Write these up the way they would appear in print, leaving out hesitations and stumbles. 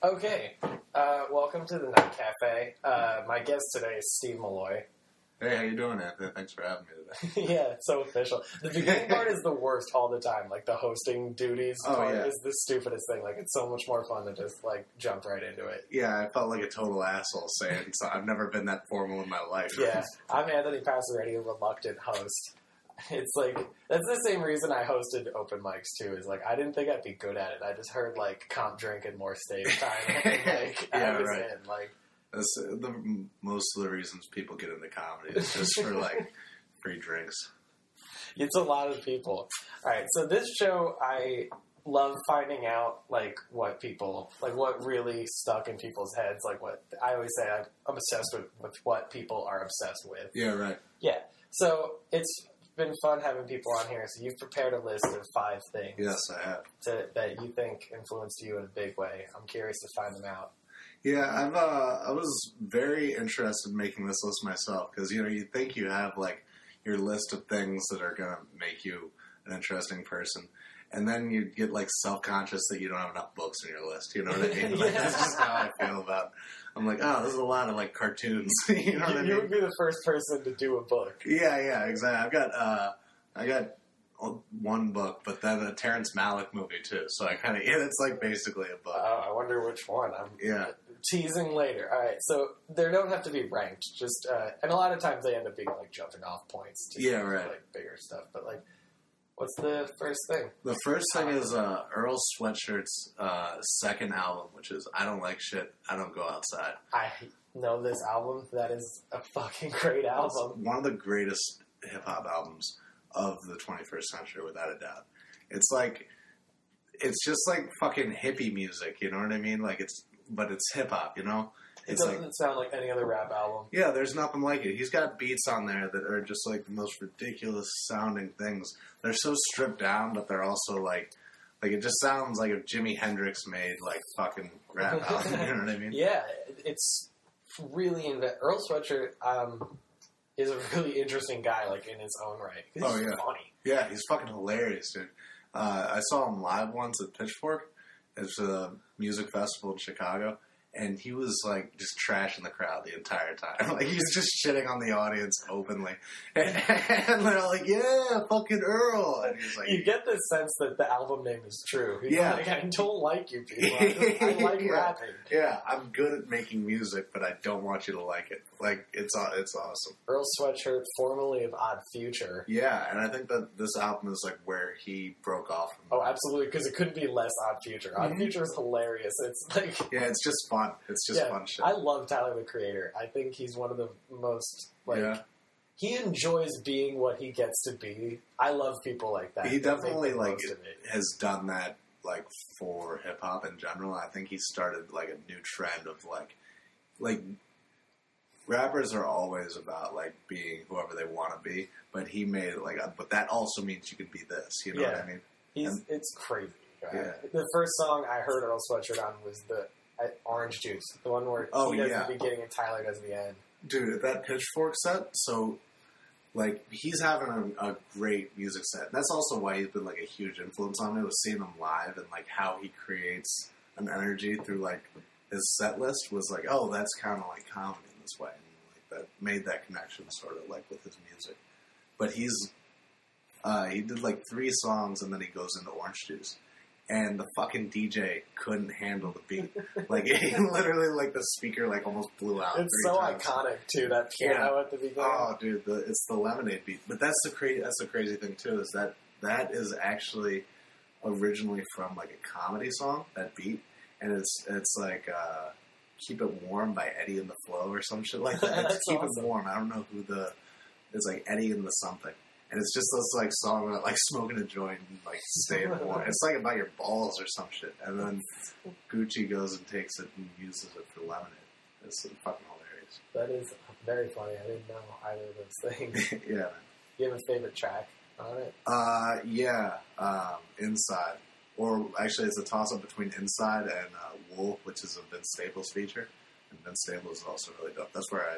Okay, welcome to the Night Cafe. My guest today is Steve Malloy. Hey, how you doing, Anthony? Thanks for having me today. Yeah, it's so official. The beginning part is the worst all the time. Like, the hosting duties part is the stupidest thing. Like, it's so much more fun to just, like, jump right into it. Yeah, I felt like a total asshole saying, so I've never been that formal in my life. Yeah, I'm Anthony Passarelli, a reluctant host. It's like, that's the same reason I hosted open mics, too, is like, I didn't think I'd be good at it. I just heard, like, comp drink and more stage time. And, like, I was in, like... That's most of the reasons people get into comedy is just for, like, free drinks. It's a lot of people. All right, so this show, I love finding out, like, what people, like, what really stuck in people's heads. Like, what, I always say I'm obsessed with what people are obsessed with. Yeah, right. Yeah, so it's been fun having people on here. So you've prepared a list of 5 things. Yes, I have. That you think influenced you in a big way. I'm curious to find them out. Yeah, I was very interested in making this list myself because, you know, you think you have, like, your list of things that are going to make you an interesting person, and then you get, like, self-conscious that you don't have enough books in your list, you know what I mean? Like, that's just how I feel about it. I'm like, oh, there's a lot of, like, cartoons, you know what I mean? You would be the first person to do a book. Yeah, exactly. I got one book, but then a Terrence Malick movie, too, so I kind of, it's, like, basically a book. Oh, I wonder which one. Teasing later. All right, so they don't have to be ranked. Just and a lot of times they end up being like jumping off points. To like bigger stuff. But like, what's the first thing? The first thing is Earl Sweatshirt's second album, which is "I Don't Like Shit, I Don't Go Outside." I know this album. That is a fucking great album. It's one of the greatest hip hop albums of the 21st century, without a doubt. It's like, it's just like fucking hippie music. You know what I mean? Like but it's hip-hop, you know? It doesn't sound like any other rap album. Yeah, there's nothing like it. He's got beats on there that are just, like, the most ridiculous-sounding things. They're so stripped down, but they're also, like, it just sounds like if Jimi Hendrix made, like, fucking rap album, you know what I mean? Yeah, it's really... Earl Sweatshirt is a really interesting guy, like, in his own right. He's funny. Yeah, he's fucking hilarious, dude. I saw him live once at Pitchfork. It's a music festival in Chicago, and he was, like, just trashing the crowd the entire time. Like, he was just shitting on the audience openly. And they're all like, yeah, fucking Earl. And he's like... You get the sense that the album name is true. He's like, I don't like you people. I like rapping. Yeah, I'm good at making music, but I don't want you to like it. Like, it's awesome. Earl Sweatshirt, formerly of Odd Future. Yeah, and I think that this album is, like, where he broke off. Oh, absolutely, because it couldn't be less Odd Future. Odd Future is hilarious. It's like... Yeah, it's just fun. It's just fun shit. I love Tyler, the Creator. I think he's one of the most, he enjoys being what he gets to be. I love people like that. He definitely, like, has done that, like, for hip-hop in general. I think he started, like, a new trend of, like, rappers are always about, like, being whoever they want to be, but he made it, like, but that also means you can be this, you know what I mean? It's crazy. Right? Yeah. The first song I heard Earl Sweatshirt on was the Orange Juice, the one where he does the beginning and Tyler does the end. Dude, that Pitchfork set, so, like, he's having a great music set. That's also why he's been, like, a huge influence on me, was seeing him live and, like, how he creates an energy through, like, his set list was like, oh, that's kind of like comedy in this way. And, like, that made that connection sort of, like, with his music. But he did, like, 3 songs and then he goes into Orange Juice. And the fucking DJ couldn't handle the beat. Like, he literally, like, the speaker, like, almost blew out. It's so times. Iconic, too, that piano at the beginning. Oh, dude, it's the Lemonade beat. But that's the crazy thing, too, is that is actually originally from, like, a comedy song, that beat. And it's like, Keep It Warm by Eddie and the Flow or some shit like that. It's Keep It Warm. I don't know who it's like Eddie and the something. And it's just this, like, song about, like, smoking a joint and, like, staying warm. It's, like, about your balls or some shit. And then Gucci goes and takes it and uses it for Lemonade. It's fucking hilarious. That is very funny. I didn't know either of those things. Yeah. You have a favorite track on it? Yeah. Inside. Or, actually, it's a toss-up between Inside and Wool, which is a Vince Staples feature. And Vince Staples is also really dope. That's where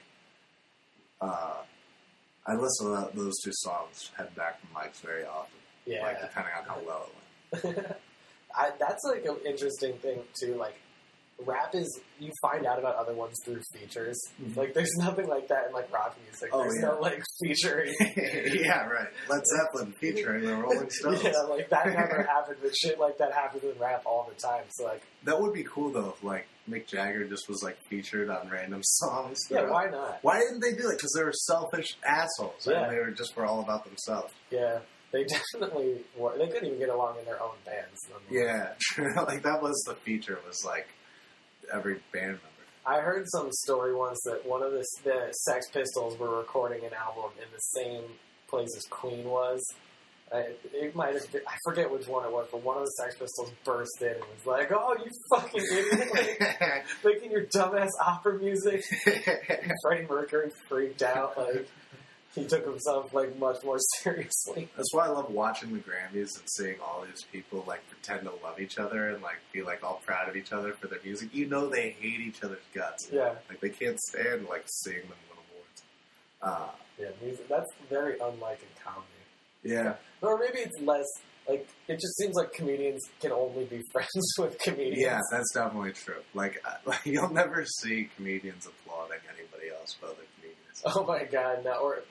I listen to those 2 songs, head back from mics very often. Yeah. Like, depending on how well it went. That's, like, an interesting thing, too. Like, rap is, you find out about other ones through features. Mhm. Like, there's nothing like that in, like, rock music. Oh, There's yeah. no, like, featuring. Yeah, right. Led Zeppelin featuring the Rolling Stones. Yeah, like, that never happened, but shit like that happens in rap all the time. So, like, That would be cool, though, if, like, Mick Jagger just was, like, featured on random songs. yeah, why not? Why didn't they do it? Because they were selfish assholes. Yeah. And they were all about themselves. Yeah, they definitely were. They couldn't even get along in their own bands. Yeah, true. Like, that was the feature, was, like, every band member. I heard some story once that one of the Sex Pistols were recording an album in the same place as Queen was. It might have been, I forget which one it was, but one of the Sex Pistols burst in and was like, "Oh, you fucking idiot! Like, making your dumbass opera music." And Freddie Mercury freaked out. Like, he took himself, like, much more seriously. That's why I love watching the Grammys and seeing all these people, like, pretend to love each other and, like, be, like, all proud of each other for their music. You know they hate each other's guts. Yeah. Like, they can't stand, like, seeing them win awards. Yeah, music, that's very unlike in comedy. Yeah. Or maybe it's less, like, it just seems like comedians can only be friends with comedians. Yeah, that's definitely true. Like, you'll never see comedians applauding anybody else but other comedians. Oh my god, no. Or,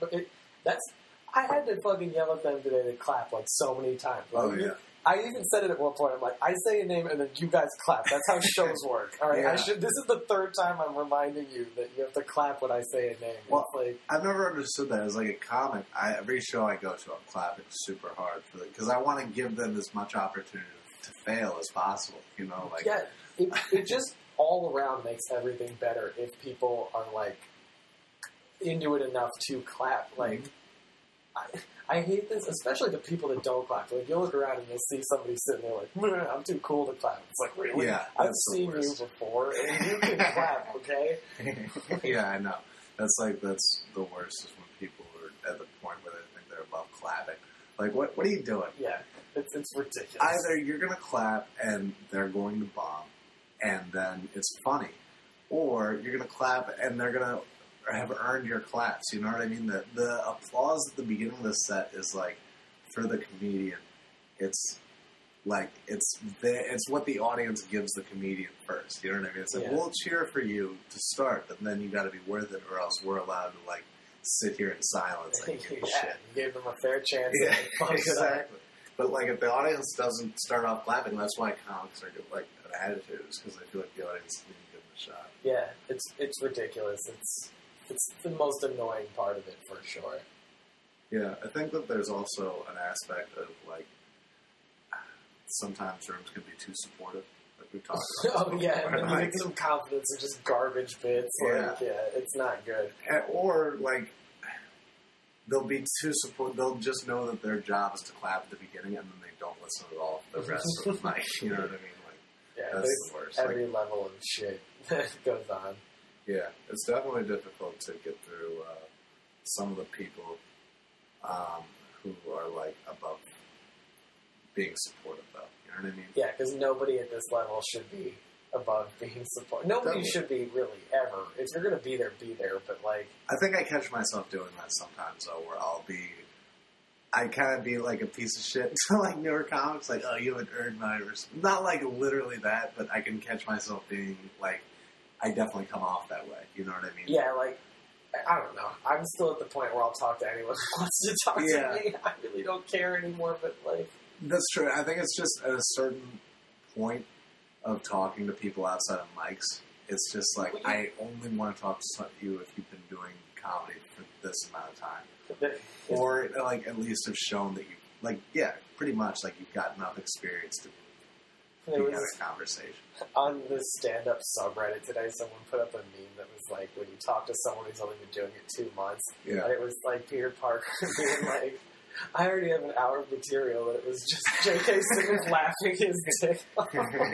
I had to fucking yell at them today to clap, like, so many times. Like, Oh, yeah. I even said it at one point. I'm like, I say a name and then you guys clap. That's how shows work. All right. Yeah. This is the third time I'm reminding you that you have to clap when I say a name. Well, It's like, I've never understood that. As, like, a comic, every show I go to, I'm clapping super hard for it. Because I want to give them as much opportunity to fail as possible, you know? Like, yeah, it just all around makes everything better if people are, like, into it enough to clap. Like, I hate this, especially the people that don't clap. Like, you'll look around and you'll see somebody sitting there like, "Meh, I'm too cool to clap." It's like, really? Yeah, I've that's the seen you worst. before, and you can clap, okay? Yeah, I know. That's the worst is when people are at the point where they think they're above clapping. Like, what are you doing? Yeah, it's ridiculous. Either you're going to clap and they're going to bomb, and then it's funny, or you're going to clap and they're going to have earned your claps. You know what I mean? The applause at the beginning of the set is like for the comedian. It's like it's what the audience gives the comedian first. You know what I mean? It's like, Yeah. we'll cheer for you to start, but then you got to be worth it, or else we're allowed to like sit here in silence and give you yeah, shit. you gave them a fair chance. Yeah, and they fucked it up. exactly. But like, if the audience doesn't start off clapping, that's why comics are like an attitude, is because they feel like the audience didn't give them a shot. Yeah, it's ridiculous. It's the most annoying part of it for sure. Yeah, I think that there's also an aspect of like sometimes rooms can be too supportive, like we talked about. Oh yeah, and then you Like, get some confidence and just garbage bits. Like, yeah, it's not good. or like they'll be too support. They'll just know that their job is to clap at the beginning, and then they don't listen at all the rest of the night. You know what I mean? Like, Yeah, that's there's the worst. every level of shit that goes on. Yeah, it's definitely difficult to get through some of the people who are like above being supportive, though. You know what I mean? Yeah, because nobody at this level should be above being supported. Nobody Definitely. should be really ever. If you're gonna be there, be there. But like, I think I catch myself doing that sometimes, though, where I kind of be like a piece of shit to like newer comics, like, oh, you haven't earned my respect. Not like literally that, but I can catch myself being like, I definitely come off that way. You know what I mean? yeah, like I don't know. I'm still at the point where I'll talk to anyone who wants to talk Yeah. to me. I really don't care anymore. But like, That's true. I think it's just at a certain point of talking to people outside of mics, it's just like, Well, I only want to talk to you if you've been doing comedy for this amount of time. Or, like, at least have shown that you, like, yeah, pretty much, like, you've got enough experience to there be was in a conversation. on the stand-up subreddit today, someone put up a meme that was like, when you talk to someone who's only been doing it 2 months, Yeah. and it was like Peter Parker being like, I already have an hour of material, and it was just J.K. Simmons laughing his dick off.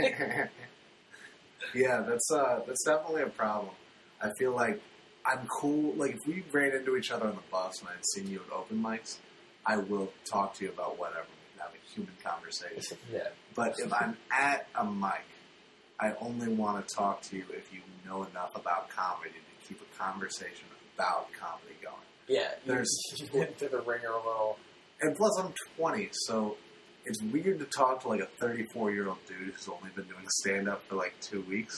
Yeah, that's definitely a problem. I feel like I'm cool. Like, if we ran into each other on the bus and I'd seen you at open mics, I will talk to you about whatever. We can have a human conversation. Yeah. But if I'm at a mic, I only want to talk to you if you know enough about comedy to keep a conversation about comedy going. Yeah, There's- you've been through the ringer a little. And plus, I'm 20, so it's weird to talk to like a 34-year-old dude who's only been doing stand-up for like 2 weeks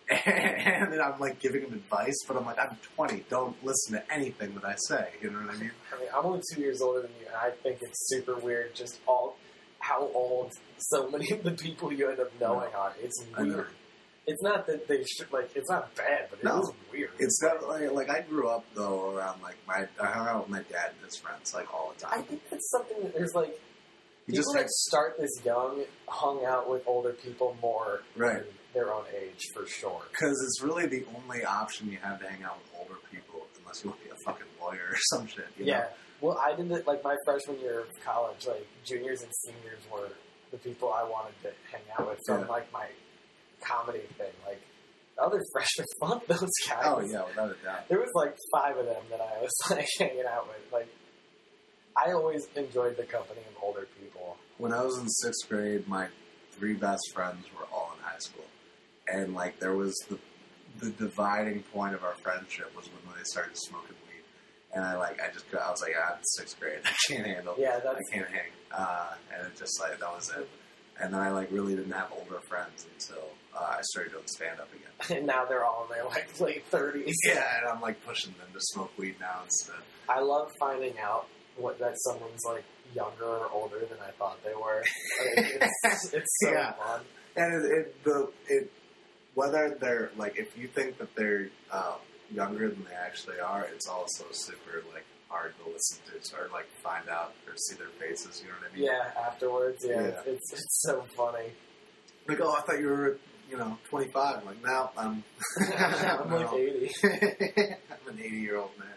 And then I'm like giving him advice, but I'm like, I'm 20. Don't listen to anything that I say. You know what I mean? I mean, I'm only 2 years older than you, and I think it's super weird just how old so many of the people you end up knowing are. It's weird. It's not that they should, like, it's not bad, but it is weird. It's not like I grew up though around like I hung out with my dad and his friends like all the time. I think that's something that there's like You people just that start this young hung out with older people more Right. than their own age for sure. Because it's really the only option you have to hang out with older people, unless you want to be a fucking lawyer or some shit. You Yeah. know? Well, I did it like my freshman year of college. Like juniors and seniors were the people I wanted to hang out with from like my comedy thing. Like the other freshmen, fuck those guys. Oh yeah, without a doubt. There was like 5 of them that I was like hanging out with. Like I always enjoyed the company of older people. When I was in 6th grade, my 3 best friends were all in high school, and like there was the dividing point of our friendship was when they started smoking weed, and I was like, I'm in 6th grade, I can't handle. Yeah, I can't hang, and it just like that was it. And then I like really didn't have older friends until I started doing stand up again. And now they're all in their like late 30s. Yeah, and I'm like pushing them to smoke weed now instead. I love finding out that someone's like younger or older than I thought they were. Like, it's so fun. And it whether they're like if you think that they're younger than they actually are, it's also super like hard to listen to or like find out or see their faces. You know what I mean? Yeah, afterwards. Yeah. It's so funny. Like, oh, I thought you were 25. I'm like, no, I'm like 80. I'm an 80-year-old man.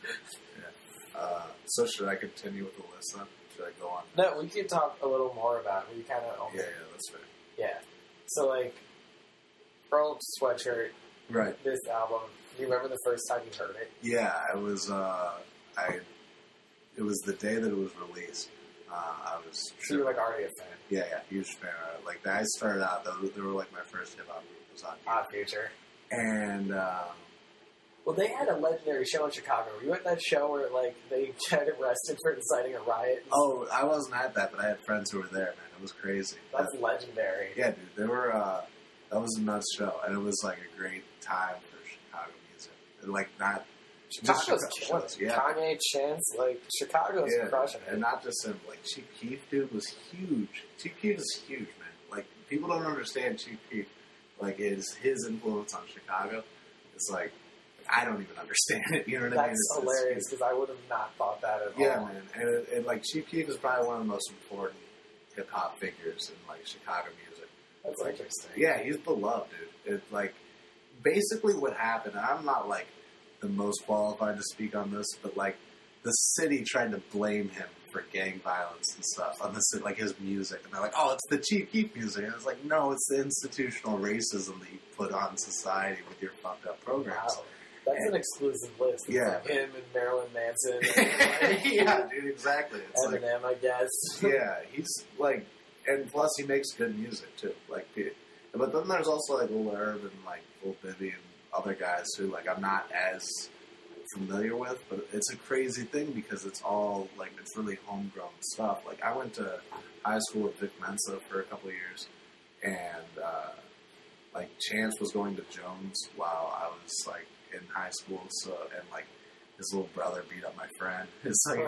Yeah. So should I continue with the list then? Should I go on? No, we can talk a little more about it. We kind of Yeah, that's fair. Yeah. So like Earl Sweatshirt. Right. This album. Do you remember the first time you heard it? Yeah, it was. It was the day that it was released. I was. So you're like already a fan. Yeah, huge fan. Like I started out. They were like my first hip hop group was on Odd Future. And well, they had a legendary show in Chicago. Were you at that show where like they got arrested for inciting a riot? Oh, I wasn't at that, but I had friends who were there. Man, it was crazy. That's legendary. Yeah, dude. They were. That was a nuts show, and it was like a great time for Chicago music. And, like not. Chicago's killing it. Yeah. Kanye, Chance, like Chicago's crushing it. And not just him. Like Chief Keef, dude, was huge. Chief Keef is huge, man. Like people don't understand Chief Keef. Like his influence on Chicago. It's like I don't even understand it. You know what I mean? That's hilarious because I would have not thought that at all. Yeah, man. And like Chief Keef is probably one of the most important hip hop figures in like Chicago music. That's interesting. Yeah, he's beloved, dude. It's like basically what happened. And I'm not like the most qualified to speak on this, but like the city tried to blame him for gang violence and stuff on this, like his music, and they're like, "Oh, it's the Chief Keef music." And it's like, no, it's the institutional racism that you put on society with your fucked up programs. Wow. That's an exclusive list. It's like him and Marilyn Manson. And yeah, dude, exactly. It's Eminem, I guess. Yeah, he's like, and plus he makes good music too. Like, but then there's also like Lil Herb and like Lil Bibby and other guys who like I'm not as familiar with, but it's a crazy thing because it's all like it's really homegrown stuff. Like I went to high school with Vic Mensa for a couple of years, and like Chance was going to Jones while I was like in high school. So and like his little brother beat up my friend. It's like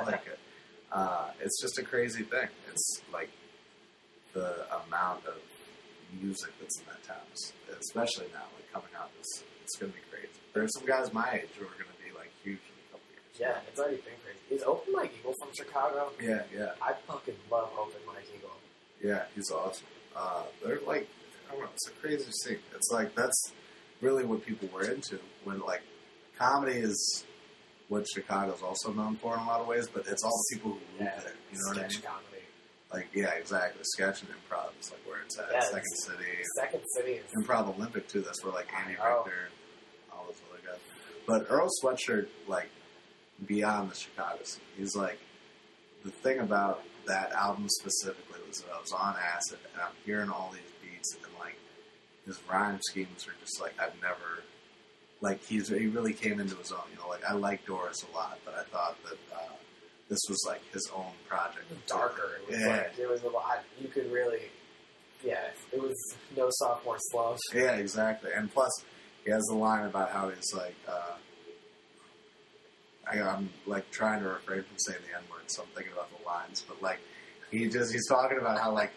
it's just a crazy thing. It's like the amount of music that's in that town, especially now, like coming out, it's going to be crazy. There's some guys my age who are going to be like huge in a couple years. Yeah, it's already been crazy. Is Open Mike Eagle from Chicago? Yeah. I fucking love Open Mike Eagle. Yeah, he's awesome. They're like, I don't know, it's a crazy scene. It's like, that's really what people were into when like comedy is what Chicago's also known for in a lot of ways, but it's all the people who live there. You know what I mean? Comedy. Like, yeah, exactly. Sketch and improv is like where it's at. Yeah, Second City. Second City is... Improv Olympic, too. That's where, like, Andy Richter and all those other guys. But Earl Sweatshirt, like, beyond the Chicago scene, he's like, the thing about that album specifically was that I was on acid, and I'm hearing all these beats, and, like, his rhyme schemes are just, like, I've never... Like, he really came into his own. You know, like, I like Doris a lot, but I thought that... this was like his own project. Darker. It was like, it was a lot. You could really yeah, it was no sophomore slump. Yeah, exactly. And plus, he has the line about how he's like, I'm like trying to refrain from saying the N-word, so I'm thinking about the lines. But like, he's talking about how like,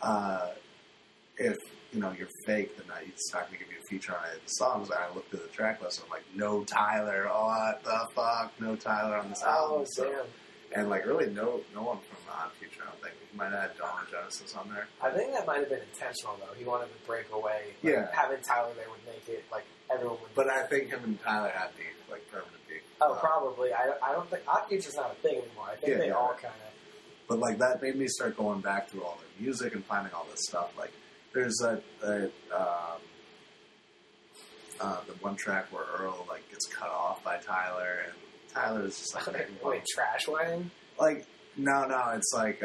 if you're fake, then he's not going to give you a feature on any of the songs. And I looked through the track list, and I'm like, no Tyler. Oh, what the fuck? No Tyler on this album. Oh, damn. And like, really, no one from Future. I don't think he might have had Dawn and Genesis on there. I think that might have been intentional though. He wanted to break away. Like, Yeah. having Tyler there would make it like everyone would. But I think him and Tyler had beef, like permanent beef. Oh, probably. I don't think Odd Future's not a thing anymore. I think they all kind of. But like that made me start going back through all their music and finding all this stuff. Like there's the one track where Earl like gets cut off by Tyler, and Tyler is just like Wait, Trash Wang? Like no, it's like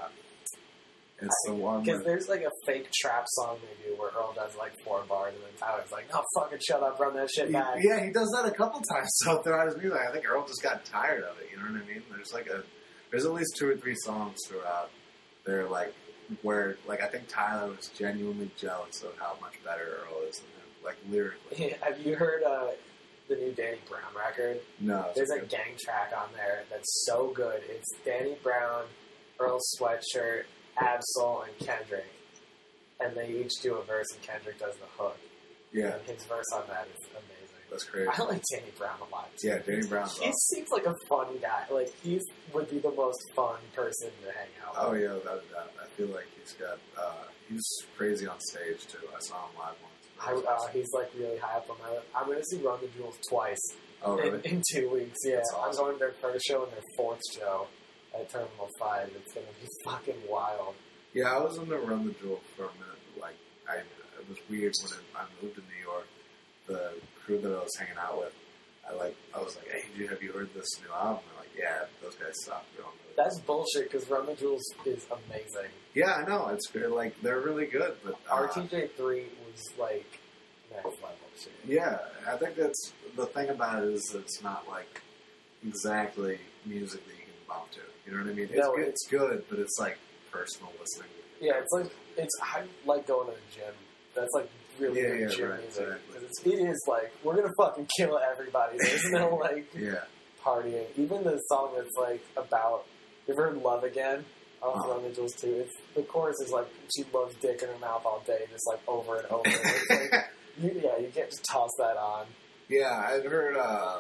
it's the one because there's like a fake trap song they do where Earl does like 4 bars and then Tyler's like, "No, fucking shut up, run that shit back." Yeah, he does that a couple times throughout his music. I think Earl just got tired of it. You know what I mean? There's at least 2 or 3 songs throughout there, like where like I think Tyler was genuinely jealous of how much better Earl is than him, like lyrically. Have you heard the new Danny Brown record? No. There's a gang track on there that's so good. It's Danny Brown, Earl Sweatshirt, Absol, and Kendrick. And they each do a verse, and Kendrick does the hook. Yeah. And his verse on that is amazing. That's crazy. I like Danny Brown a lot. Yeah, Danny Brown. He seems like a fun guy. Like, would be the most fun person to hang out with. Oh, yeah, without a doubt. I feel like he's got, he's crazy on stage, too. I saw him live once. He's like really high up on my list. I'm going to see Run the Jewels twice. Oh, really? In 2 weeks, yeah. That's awesome. I'm going to their first show and their 4th show at Terminal 5. It's going to be fucking wild. Yeah, I was in the Run the Jewel for a minute. Like, it was weird when I moved to New York. The crew that I was hanging out with, I was like, "Hey, have you heard this new album?" They're like, "Yeah, those guys suck. We don't know." That's bullshit because Run the Jewels is amazing. Yeah, I know. It's good. Like they're really good, but RTJ3 was like next level shit. Yeah, I think that's the thing about it is it's not like exactly music that you can bump to. You know what I mean? No, it's good, but it's like personal listening. Yeah, I like going to the gym. That's like really good gym right, music. exactly. It is like we're gonna fucking kill everybody. There's no like partying. Even the song that's like about. You ever heard "Love Again"? Off Run the Jewels too. The chorus is like she loves dick in her mouth all day, just like over and over. It's like, you can't just toss that on. Yeah, I've heard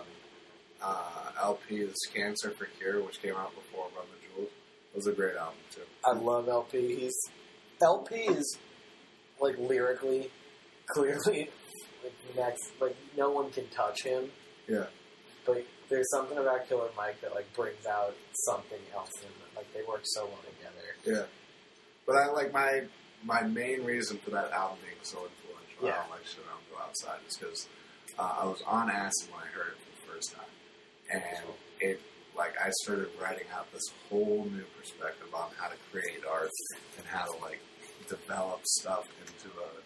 LP's "Cancer for Cure," which came out before Run the Jewels. It was a great album too. I love LP. LP is like lyrically, clearly, like next. Like no one can touch him. Yeah. But there's something about Killer Mike that like brings out something else in them. Like they work so well together. Yeah. But I like my main reason for that album being so influential. Yeah. I don't like Shit, I Don't Go Outside is because I was on acid when I heard it for the first time, and it like I started writing out this whole new perspective on how to create art and how to like develop stuff into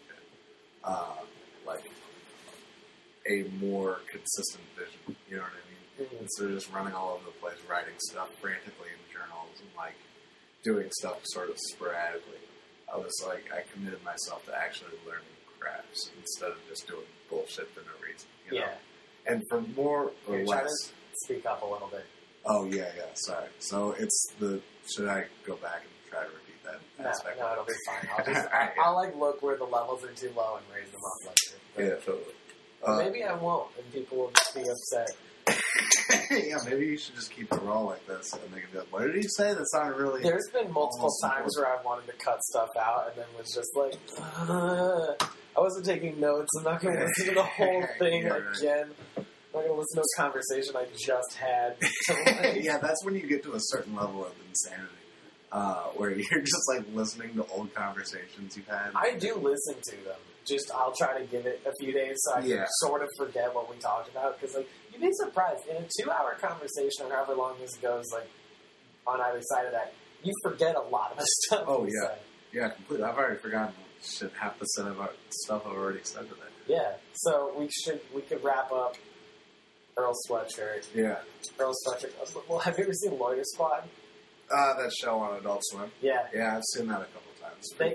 a more consistent vision. You know what I mean? Mm-hmm. Instead of just running all over the place, writing stuff frantically in journals and like doing stuff sort of sporadically. I was like, I committed myself to actually learning crafts instead of just doing bullshit for no reason. You know? And for more or You're less. trying to speak up a little bit. Oh, yeah, sorry. So it's should I go back and try to repeat that aspect? No, it'll be fine. I'll like look where the levels are too low and raise them up later. Yeah, totally. Maybe I won't, and people will just be upset. Yeah, maybe you should just keep it raw like this, and they can be like, "What did he say?" That sounded really. There's been multiple times where I wanted to cut stuff out, and then was just like, I wasn't taking notes. I'm not going to listen to the whole thing again. I'm not going to listen to a conversation I just had. Yeah, that's when you get to a certain level of insanity, where you're just like listening to old conversations you've had. I do listen to them. Just I'll try to give it a few days so I can sort of forget what we talked about. Because like you'd be surprised in a 2-hour conversation or however long this goes, like on either side of that, you forget a lot of the stuff. Oh yeah, completely. I've already forgotten half the stuff I've already said today. Yeah, so we could wrap up Earl Sweatshirt. Yeah, Earl Sweatshirt. Well, have you ever seen Lawyer Squad? That show on Adult Swim. Yeah, I've seen that a couple times. It's pretty funny.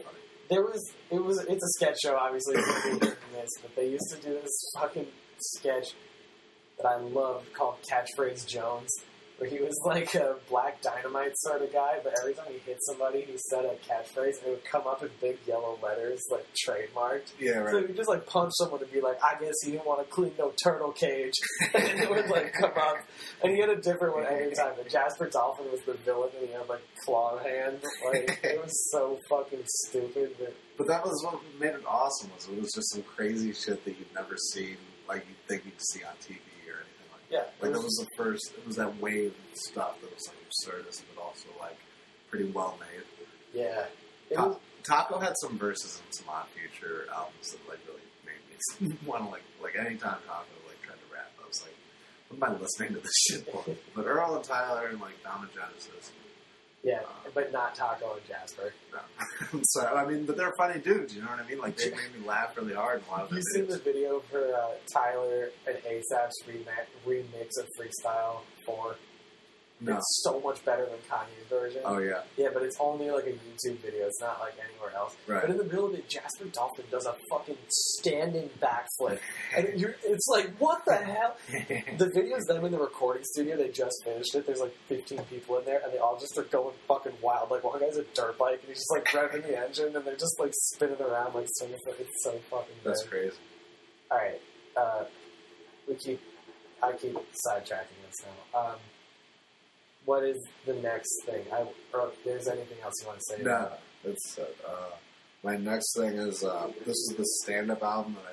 It's a sketch show, obviously, but they used to do this fucking sketch that I loved called Catchphrase Jones, where he was like a Black Dynamite sort of guy, but every time he hit somebody, he said a catchphrase, and it would come up in big yellow letters, like trademarked. Yeah, right. So he'd just like punch someone and be like, I guess he didn't want to clean no turtle cage. And it would like come up. And he had a different one every time. But Jasper Dolphin was the villain, and he had like claw hand. Like, it was so fucking stupid. But that was what made it awesome, was it was just some crazy shit that you'd never seen, like you'd think you'd see on TV. Yeah, like that was the first. It was that wave of stuff that was like absurdist, but also like pretty well made. Yeah, Taco had some verses in some Odd Future albums that like really made me want to like anytime Taco like tried to rap, I was like, what am I listening to this shit for? But Earl and Tyler and like Dom and Genesis. Yeah, but not Taco and Jasper. No. So, I mean, but they're funny dudes, you know what I mean? Like, they made me laugh really hard in a lot of their You seen videos. the video for Tyler and ASAP's remix of Freestyle 4? No. It's so much better than Kanye's version. Oh, yeah. Yeah, but it's only like a YouTube video. It's not like anywhere else. Right. But in the middle of it, Jasper Dolphin does a fucking standing backflip. And it's like, what the hell? The video's them in the recording studio. They just finished it. There's like 15 people in there, and they all just are going fucking wild. Like, one guy's a dirt bike, and he's just like revving the engine, and they're just like spinning around like swinging. It's so fucking good. That's crazy. All right. I keep sidetracking this now. What is the next thing? Or if there's anything else you want to say? No, that's my next thing is this is the stand-up album that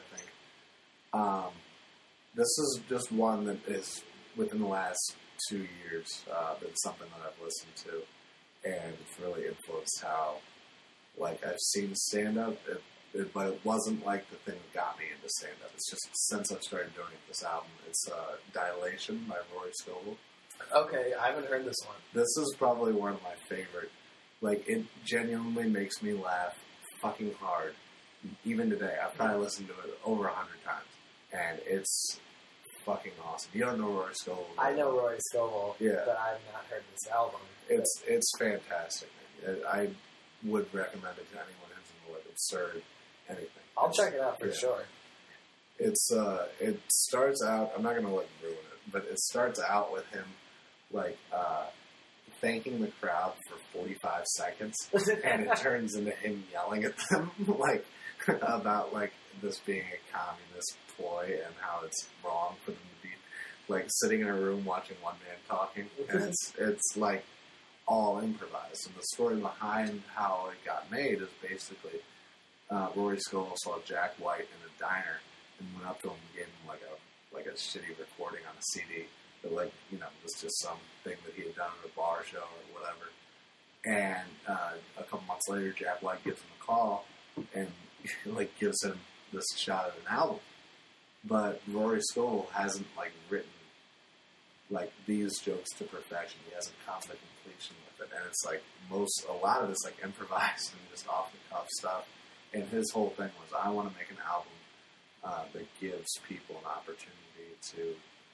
I think. This is just one that is within the last 2 years been something that I've listened to, and it's really influenced how like I've seen stand-up. But it wasn't like the thing that got me into stand-up. It's just since I've started doing this album. It's Dilation by Rory Scovel. Okay, I haven't heard this one. This is probably one of my favorite. Like, it genuinely makes me laugh fucking hard. Even today. I've probably listened to it over 100 times. And it's fucking awesome. You don't know Rory Scovel? I know Rory Scovel, Yeah. but I've not heard this album. It's fantastic. I would recommend it to anyone who's into like absurd anything. I'll check it out for sure. It starts out, I'm not going to ruin it, but it starts out with him like thanking the crowd for 45 seconds, and it turns into him yelling at them like about like this being a communist ploy and how it's wrong for them to be like sitting in a room watching one man talking, and it's like all improvised. And the story behind how it got made is basically Rory Scovel saw Jack White in a diner and went up to him and gave him like a shitty recording on a CD that was just some thing that he had done at a bar show or whatever. And a couple months later, Jack White gives him a call and gives him this shot at an album. But Rory Scovel hasn't written these jokes to perfection. He hasn't come to completion with it, and it's a lot of it's improvised and just off the cuff stuff. And his whole thing was, I want to make an album that gives people an opportunity to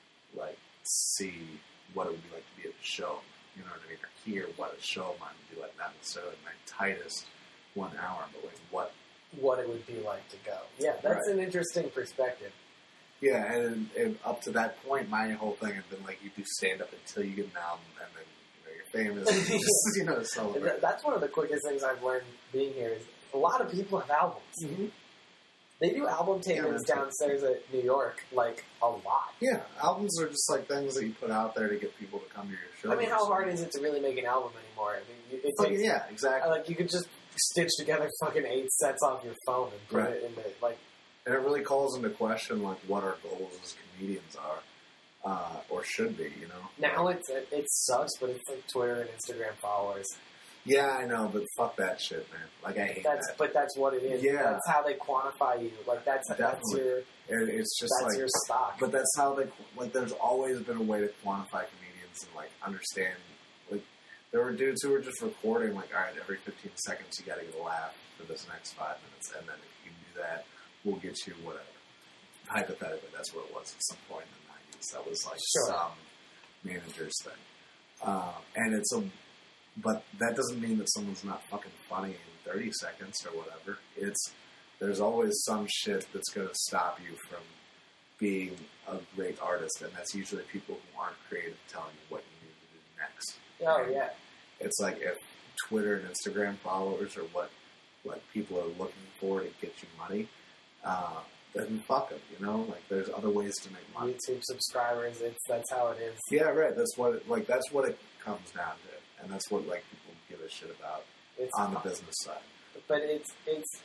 see what it would be like to be at a show. You know what I mean? Or hear what a show might be like. Not necessarily my tightest 1 hour, but what it would be like to go. Yeah, that's an interesting perspective. Yeah, and up to that point, my whole thing had been you do stand up until you get an album, and then you're famous. And you just, celebrate. That's one of the quickest things I've learned being here is a lot of people have albums. Mm-hmm. They do album tapings downstairs at New York, a lot. Yeah, albums are just things that you put out there to get people to come to your show. I mean, how hard is it to really make an album anymore? I mean, it takes, yeah, exactly. You could just stitch together fucking 8 sets off your phone and put it into And it really calls into question what our goals as comedians are, or should be. You know. Now it sucks, but it's Twitter and Instagram followers. Yeah, I know, but fuck that shit, man. I hate that. But that's what it is. Yeah. That's how they quantify you. That's your... It's just that's your stock. But that's how they... there's always been a way to quantify comedians and, understand... there were dudes who were just recording, all right, every 15 seconds you gotta get a laugh for this next 5 minutes, and then if you do that, we'll get you whatever. Hypothetically, that's what it was at some point in the 90s. That was, some manager's thing. And it's But that doesn't mean that someone's not fucking funny in 30 seconds or whatever. There's always some shit that's going to stop you from being a great artist, and that's usually people who aren't creative telling you what you need to do next. Oh, yeah. It's like if Twitter and Instagram followers are what people are looking for to get you money, then fuck them, you know? Like, there's other ways to make money. YouTube subscribers, that's how it is. Yeah, right. That's what it comes down to, and that's what like people give a shit about on the business side. But but it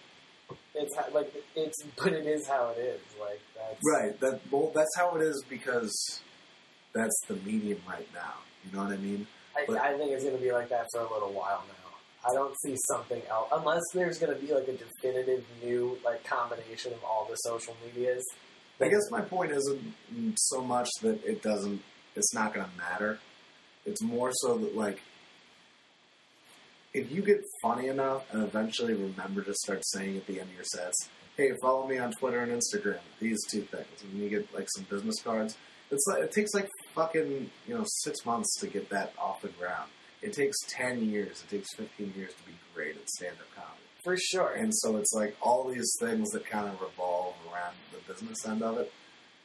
is how it is. Like, that's Right. That's how it is because that's the medium right now. You know what I mean? I think it's going to be like that for a little while now. I don't see something else unless there's going to be like a definitive new like combination of all the social medias. I guess my point isn't so much that it's not going to matter. It's more so that, like, if you get funny enough and eventually remember to start saying at the end of your sets, hey, follow me on Twitter and Instagram, these two things, and you get, like, some business cards, it takes, like, fucking, 6 months to get that off the ground. It takes 10 years, it takes 15 years to be great at stand-up comedy. For sure. And so it's like all these things that kind of revolve around the business end of it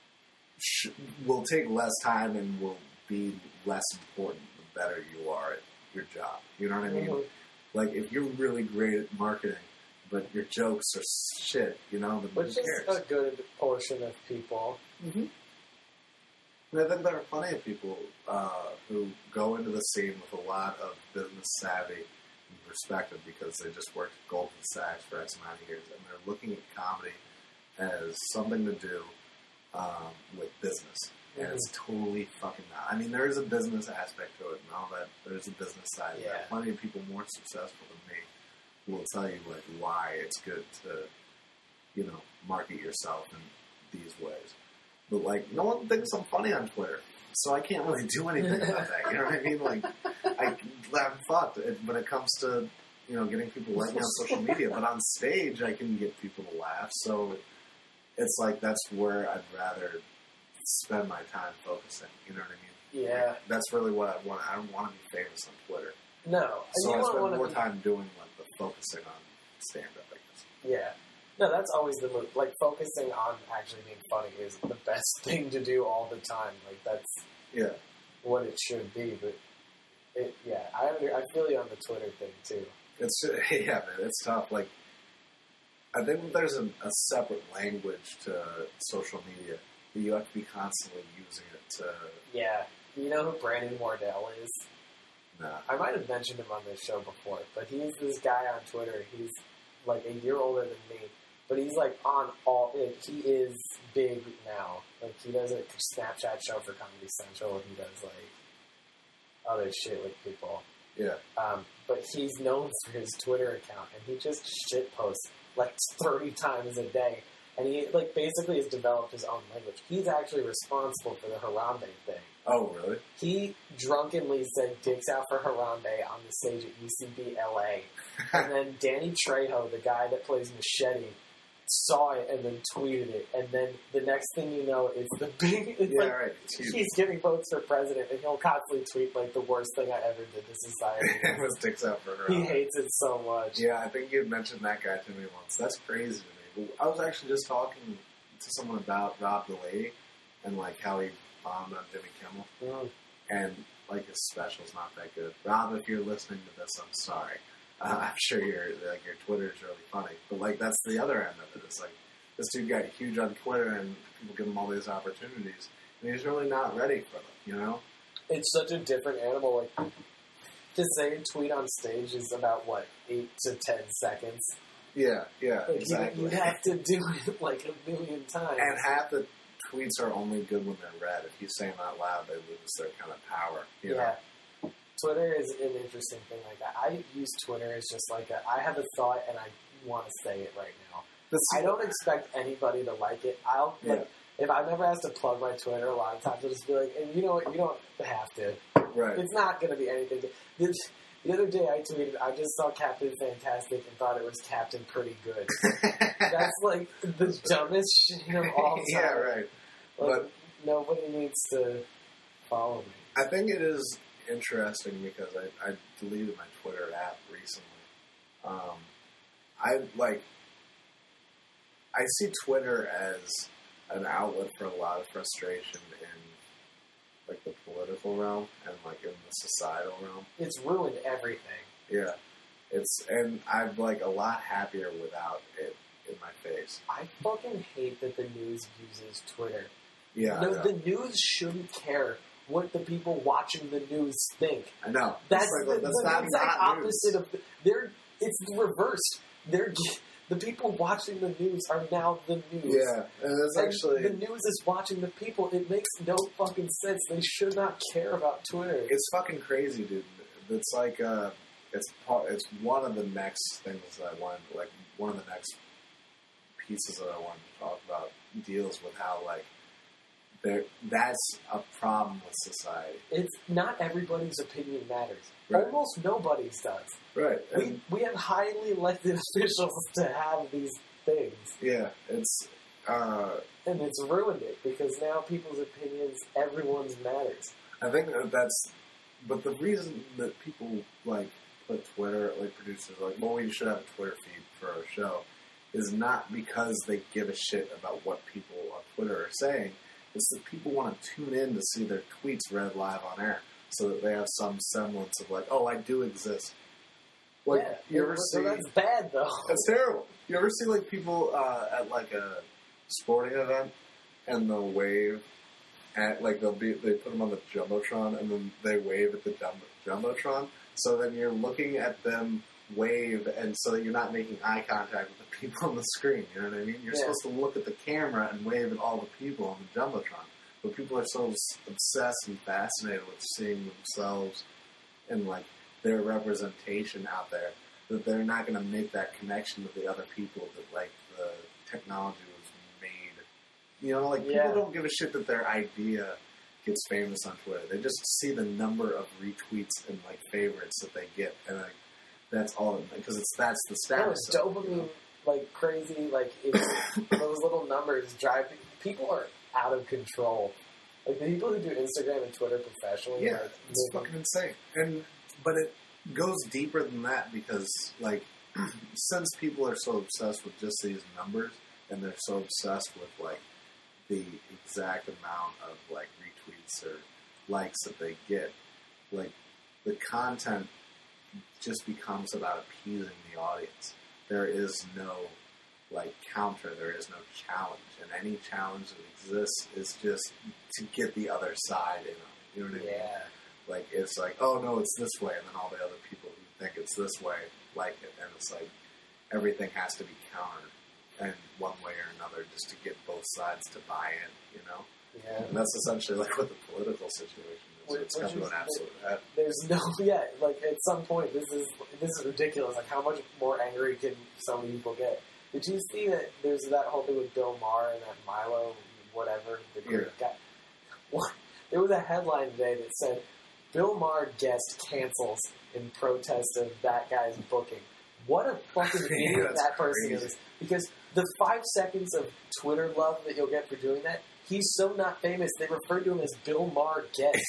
will take less time and will be less important the better you are at your job. You know what I mean? Mm-hmm. Like, if you're really great at marketing, but your jokes are shit, then Which who cares? Is a good portion of people. Mm-hmm. And I think there are plenty of people who go into the scene with a lot of business savvy and perspective because they just worked at Goldman Sachs for X amount of years, and they're looking at comedy as something to do with business. And it's totally fucking not. I mean, there is a business aspect to it and all that. There's a business side. Yeah. There are plenty of people more successful than me who will tell you, like, why it's good to, market yourself in these ways. But, like, no one thinks I'm funny on Twitter, so I can't really do anything about that. You know what I mean? Like, I'm fucked when it comes to, getting people like me on social media. But on stage, I can get people to laugh. So it's like that's where I'd rather spend my time focusing. You know what I mean? Yeah. Like, that's really what I want. I don't want to be famous on Twitter. No. So I spend more time doing, like, the focusing on stand-up, I guess. Yeah. No, that's always the move. Like, focusing on actually being funny is the best thing to do all the time. Like, that's what it should be. But, I feel you on the Twitter thing, too. Man, it's tough. Like, I think there's a separate language to social media. You have to be constantly using it to... Yeah. You know who Brandon Wardell is? No. I might have mentioned him on this show before, but he's this guy on Twitter. He's, like, a year older than me. But he's, like, he is big now. Like, he does a Snapchat show for Comedy Central, and he does, like, other shit with people. Yeah. But he's known for his Twitter account, and he just shitposts, like, 30 times a day. And he, like, basically has developed his own language. He's actually responsible for the Harambe thing. Oh, really? He drunkenly said dicks out for Harambe on the stage at UCB LA. And then Danny Trejo, the guy that plays Machete, saw it and then tweeted it. And then the next thing you know, it's the big... It's right. It's he's getting votes for president, and he'll constantly tweet, like, the worst thing I ever did to society. It was dicks out for Harambe. He hates it so much. Yeah, I think you had mentioned that guy to me once. That's crazy to me. I was actually just talking to someone about Rob Delaney and, like, how he bombed on Jimmy Kimmel. And, like, his special's not that good. Rob, if you're listening to this, I'm sorry. I'm sure your Twitter's really funny. But, like, that's the other end of it. It's like, this dude got huge on Twitter and people give him all these opportunities. And he's really not ready for them, It's such a different animal. Like, to say a tweet on stage is about, 8 to 10 seconds. Yeah, like, exactly. You have to do it, like, a million times. And half the tweets are only good when they're read. If you say them out loud, they lose their kind of power. You know? Twitter is an interesting thing like that. I use Twitter as just like I have a thought and I want to say it right now. I don't expect anybody to like it. If I'm ever asked to plug my Twitter, a lot of times I'll just be like, and you know what, you don't have to. Right. It's not going to be anything. The other day I tweeted, I just saw Captain Fantastic and thought it was Captain Pretty Good. That's like the dumbest shit of all time. Yeah, right. Like, but nobody needs to follow me. I think it is interesting because I deleted my Twitter app recently. I see Twitter as an outlet for a lot of frustration in like the political realm and like in the societal realm. It's ruined everything. Yeah, and I'm like a lot happier without it in my face. I fucking hate that the news uses Twitter. Yeah, No, the news shouldn't care what the people watching the news think. I know. That's like, the not exact opposite news. of it's the reverse. The people watching the news are now the news. Yeah, and it's actually the news is watching the people. It makes no fucking sense. They should not care about Twitter. It's fucking crazy, dude. It's like it's one of the next things that I want, like one of the next pieces that I want to talk about deals with how like that's a problem with society. It's not everybody's opinion matters. Right. Almost nobody's does. Right. We have highly elected officials to have these things. Yeah, it's and it's ruined it because now people's opinions, everyone's matters. I think but the reason that people like put Twitter, like producers, are like, well, we should have a Twitter feed for our show, is not because they give a shit about what people on Twitter are saying. It's that people want to tune in to see their tweets read live on air, so that they have some semblance of like, oh, I do exist. Like, yeah, you ever see? That's bad though. That's terrible. You ever see like people at like a sporting event and they'll wave at like they put them on the jumbotron and then they wave at the jumbotron. So then you're looking at them wave, and so you're not making eye contact with the people on the screen. You know what I mean? You're supposed to look at the camera and wave at all the people on the jumbotron. But people are so obsessed and fascinated with seeing themselves and like their representation out there that they're not going to make that connection with the other people that like the technology was made. You know, like people don't give a shit that their idea gets famous on Twitter. They just see the number of retweets and like favorites that they get, and like that's all. Because that's the status. It's dopamine like crazy. Like it's those little numbers drive people are out of control. Like the people who do Instagram and Twitter professionally, yeah, it's fucking insane. But it goes deeper than that because like since people are so obsessed with just these numbers and they're so obsessed with like the exact amount of like retweets or likes that they get, like the content just becomes about appeasing the audience. There is no like counter, there is no challenge, and any challenge that exists is just to get the other side in on it. You know what I mean? Yeah. Like it's like, oh no, it's this way, and then all the other people who think it's this way like it, and it's like everything has to be countered in one way or another just to get both sides to buy in, you know? Yeah. And that's essentially like what the political situation is. It's come to an absolute head. There's no, like at some point, this is ridiculous. Like how much more angry can some people get? Did you see that there's that whole thing with Bill Maher and that Milo, whatever, the Greek guy? Well, there was a headline today that said, Bill Maher guest cancels in protest of that guy's booking. What a fucking idiot that person is. Because the 5 seconds of Twitter love that you'll get for doing that, he's so not famous, they refer to him as Bill Maher guest.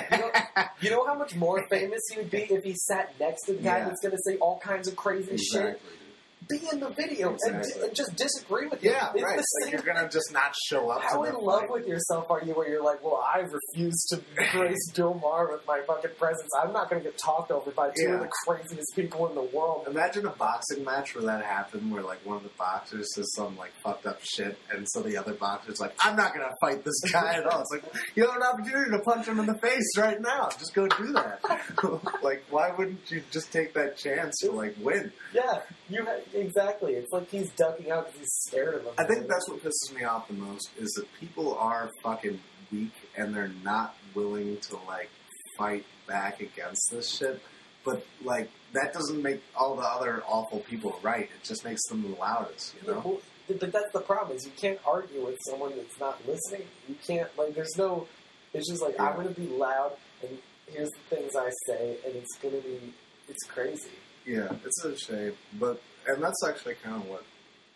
You know how much more famous he would be if he sat next to the guy that's going to say all kinds of crazy shit? Be in the video and just disagree with him. Yeah, right. Like you're gonna just not show up. How in love with yourself are you where you're like, well, I refuse to grace Bill Maher with my fucking presence. I'm not gonna get talked over by two of the craziest people in the world. Imagine a boxing match where that happened, where like one of the boxers says some like fucked up shit, and so the other boxer's like, I'm not gonna fight this guy at all. It's like, you have an opportunity to punch him in the face right now. Just go do that. Like, why wouldn't you just take that chance to like win? Yeah, exactly. It's like he's ducking out because he's scared of him. I think that's what pisses me off the most is that people are fucking weak and they're not willing to like fight back against this shit. But like that doesn't make all the other awful people right. It just makes them the loudest, you know? Yeah, well, but that's the problem is you can't argue with someone that's not listening. You can't like there's no. It's just like I'm going to be loud and here's the things I say and it's crazy. Yeah, it's a shame, and that's actually kind of what I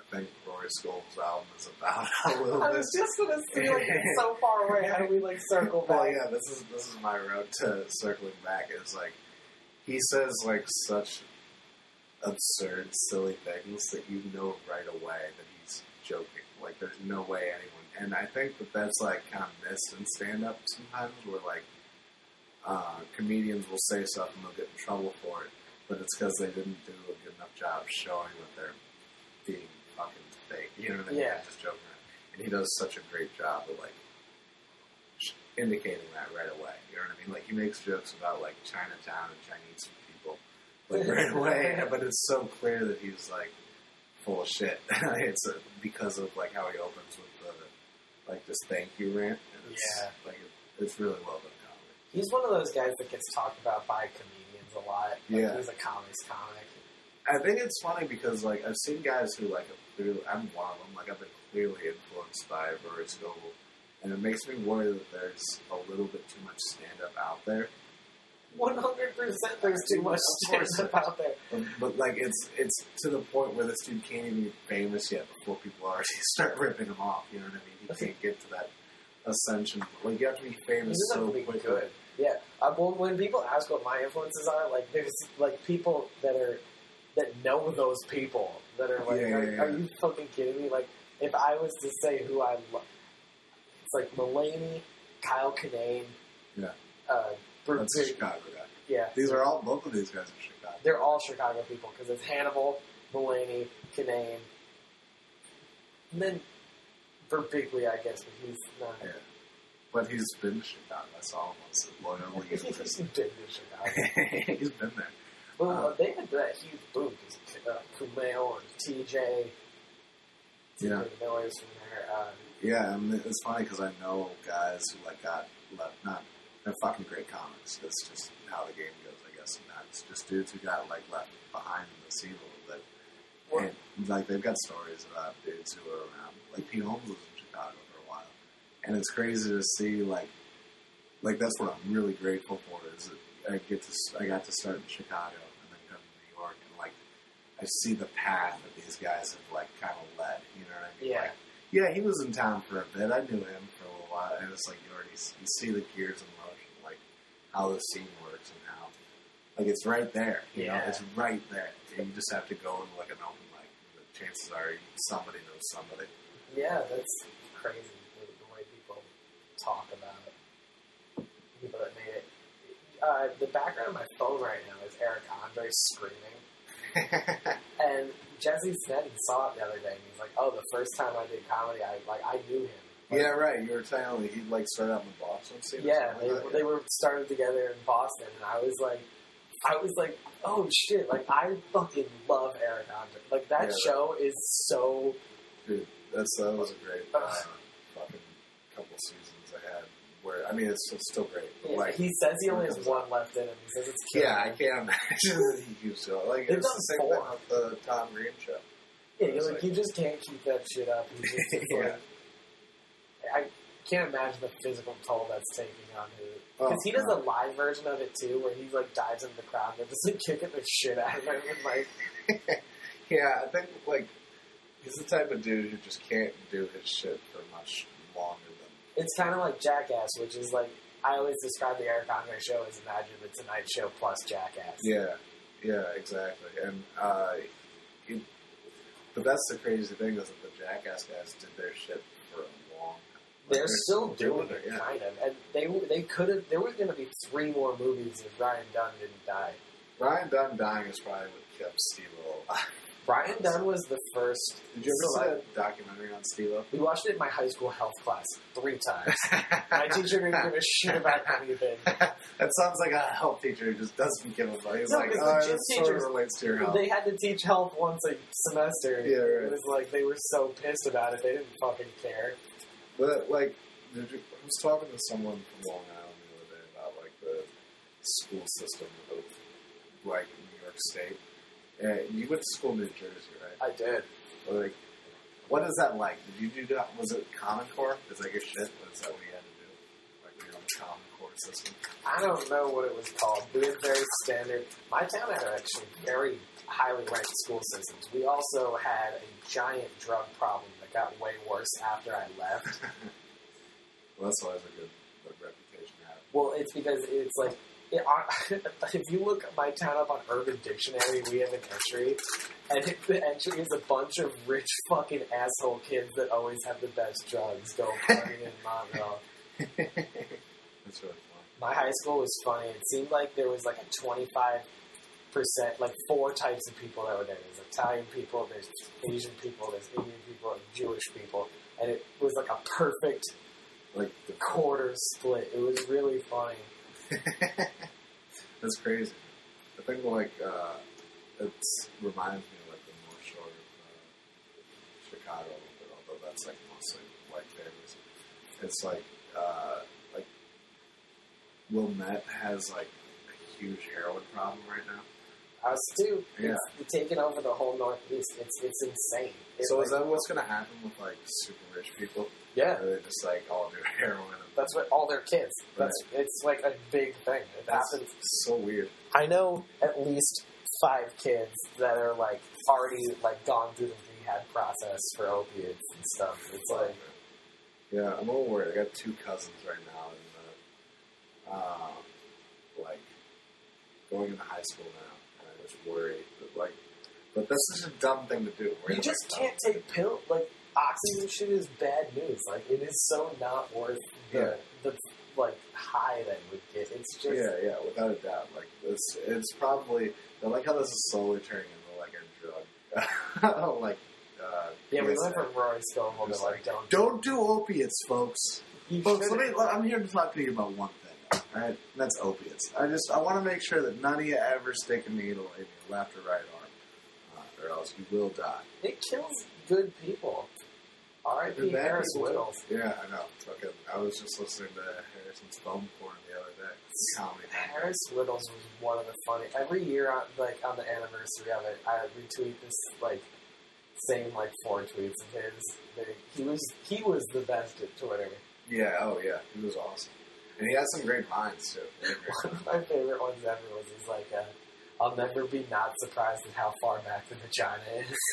think Rory Scovel's album is about a little I bit. was just gonna say, like, it's so far away. How do we like circle back? Well, yeah, this is my road to circling back. Is like he says like such absurd, silly things that you know right away that he's joking. Like, there's no way anyone. And I think that that's like kind of missed in stand-up sometimes, where like comedians will say stuff and they'll get in trouble for it, but it's because they didn't do a good enough job showing that they're being fucking fake. You know what I mean? Yeah. They're just joking around. And he does such a great job of like indicating that right away. You know what I mean? Like, he makes jokes about like Chinatown and Chinese people like right away, but it's so clear that he's like full of shit. It's because of like how he opens with the like this thank you rant. And it's, like it's really well done comedy. He's one of those guys that gets talked about by comedians a lot. Like, Yeah. He's a comics comic. I think it's funny because like I've seen guys who like have clearly, I'm one of them. Like, I've been clearly influenced by Rory Scovel, and it makes me worry that there's a little bit too much stand up out there. 100% there's too much stand-up out there. But like it's to the point where this dude can't even get famous yet before people already start ripping him off. You know what I mean? He can't get to that ascension. Like, you have to be famous He doesn't so have to be quickly. good. Yeah. Well, when people ask what my influences are, like, there's like people that know those people that are like, Yeah. Are you fucking kidding me? Like, if I was to say who I love, it's like Mulaney, Kyle Kinane, Yeah. Bruce. That's a Chicago guy. Yeah. Both of these guys are Chicago. They're all Chicago people because it's Hannibal, Mulaney, Kinane, and then Birbiglia, I guess, but he's not. Yeah. But he's been to Chicago. That's all I want to say. Loyally. He's been to Chicago. He's been there. Well, they had that huge boom. Kumail and TJ. Yeah. Miller's from there. Yeah, I mean, it's funny because I know guys who like got left. They're fucking great comics. That's just how the game goes, I guess. And it's just dudes who got like left behind in the scene a little bit. Well, And like they've got stories about dudes who are around. Like Pete Holmes was in Chicago for a while, and it's crazy to see like that's what I'm really grateful for is that I got to start in Chicago and then come to New York, and like I see the path that these guys have like kind of led. You know what I mean? Yeah. Like, yeah, he was in town for a bit. I knew him for a little while, and it's like you see the gears in motion, like how the scene works and how like it's right there. You know, it's right there. And you just have to go into like an open mic. The chances are somebody knows somebody. Yeah, that's crazy the way people talk about it. People that made it. The background of my phone right now is Eric Andre screaming. And Jesse Sneddon saw it the other day, and he's like, "Oh, the first time I did comedy, I knew him." Like, Yeah, right. You were telling me he like started out in the Boston scene. yeah, they were started together in Boston, and I was like, "Oh shit!" Like, I fucking love Eric Andre. Like, that show is so. Dude, that was a great fucking couple seasons I had. Where I mean, it's still great. But, Yeah, like, he says he only has one left in him. He says it's killing I him. can't imagine that he keeps it. Like, They've it's done the same 4. thing with the Tom Green show. Yeah, you're like, you just can't keep that shit up. You just, Yeah. I can't imagine the physical toll that's taking on him. Because he does a live version of it too, where he like dives into the crowd and they're just like kicking the shit out of him. And, like, Yeah, I think like he's the type of dude who just can't do his shit for much longer than. it's kind of like Jackass, which is like, I always describe the Eric Andre show as Imagine the Tonight Show plus Jackass. Yeah, exactly. And but that's the crazy thing is that the Jackass guys did their shit for a long time. They're still doing it, it, kind of. And they could have, there were going to be 3 more movies if Ryan Dunn didn't die. Ryan Dunn dying is probably what kept Steve-O alive. Ryan Dunn was the first. Did you ever see that documentary on Steve-O? We watched it in my high school health class 3 times. My teacher didn't give a shit about anything. That sounds like a health teacher who just doesn't give a fuck. He's No, like, because oh, the gym this sort teachers- of relates to your health. They had to teach health once a semester. Yeah, right. It was like they were so pissed about it, they didn't fucking care. But, like, I was talking to someone from Long Island the other day about, like, the school system of, like, New York State. You went to school in New Jersey, right? I did. Like, what is that like? Did you do that? Was it Common Core? Is that your shit? Was that what you had to do? Like, when you were on Common Core system. I don't know what it was called. We had very standard. My town had actually very highly ranked school systems. We also had a giant drug problem that got way worse after I left. Well, that's always a good reputation to have. Well, it's because it's like, if you look my town up on Urban Dictionary, we have an entry, and the entry is a bunch of rich fucking asshole kids that always have the best drugs go partying in Monroe. That's really fun. My high school was funny. It seemed like there was like a 25%, like 4 types of people that were there. There's Italian people, there's Asian people, there's Indian people, and Jewish people. And it was like a perfect Like the quarter split. It was really funny. That's crazy. I think like it reminds me of like the North Shore of Chicago a little bit, although that's like mostly white families. It's like Wilmette has like a huge heroin problem right now. Us too. Yeah. It's taken over the whole Northeast. It's insane. So like, is that what's going to happen with like super rich people? Yeah. Or they just like all do heroin? That's what all their kids. That's It's like a big thing. It happens. So weird. I know at least 5 kids that are like already like gone through the rehab process for opiates and stuff. It's like, yeah, I'm a little worried. I got 2 cousins right now, and like going into high school now, and I was worried. But that's such a dumb thing to do. you just can't take pills. Like oxygen shit is bad news. Like it is so not worth the like high that you would get. It's just yeah, without a doubt. Like it's probably I like how this is slowly turning into like a drug. Like yeah, we went from Rory Scovel to like don't do opiates, folks. Folks, I'm here to talk to you about one thing. All right, that's opiates. I want to make sure that none of you ever stick a needle in your left or right arm, or else you will die. It kills good people. R.I.P. Harris Whittles. Yeah, I know. Fucking, I was just listening to Harrison's phone porn the other day. Comedy. Harris Whittles was one of the funny. Every year, on the anniversary of it, I retweet this like same like 4 tweets of his. He was the best at Twitter. Yeah. Oh yeah. He was awesome, and he has some great lines too. One of my favorite ones ever was he's like, "I'll never be not surprised at how far back the vagina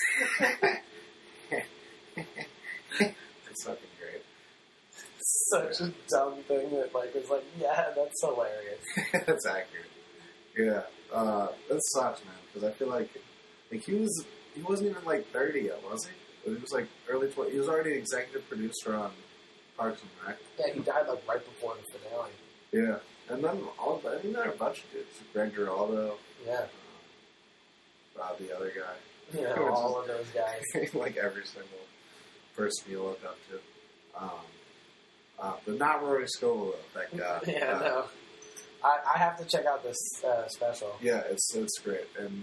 is." It's fucking great. Such a dumb thing that like is like, yeah, that's hilarious. That's accurate. Yeah, that sucks, man. Because I feel like he wasn't even like 30 yet, was he? But he was like early 20. He was already an executive producer on Parks and Rec. Yeah, he died like right before the finale. Yeah, and then I think there are a bunch of dudes. Greg Giraldo. Yeah. Rob, the other guy. Yeah, all of those guys. Like every single person you look up to. But not Rory Scovel, though, thank God. Yeah, no. I have to check out this special. Yeah, it's great. And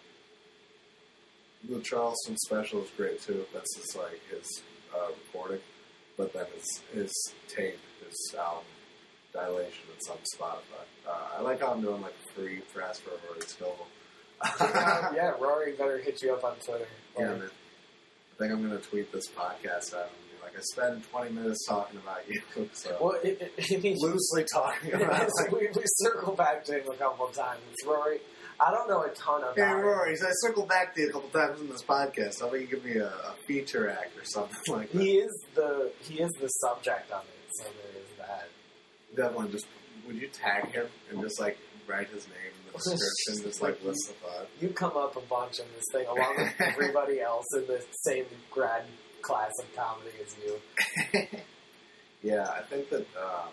the Charleston special is great, too. That's his recording. But then his tape, his album, Dilation, it's on Spotify. I like how I'm doing like free press for Rory Scovel. Yeah, Rory better hit you up on Twitter. Yeah, man. I think I'm going to tweet this podcast out and be like, I spent 20 minutes talking about you. So well, loosely talking about it. We circle back to him a couple of times. Rory, I don't know a ton about him. Hey, Rory, I circled back to you a couple times in this podcast. I think you give me a feature act or something like that. He is the subject of it, so there is that. Definitely just, would you tag him and just like write his name in the description, just like list the thought? You come up a bunch in this thing along with everybody else in the same grad class of comedy as you. Yeah, I think that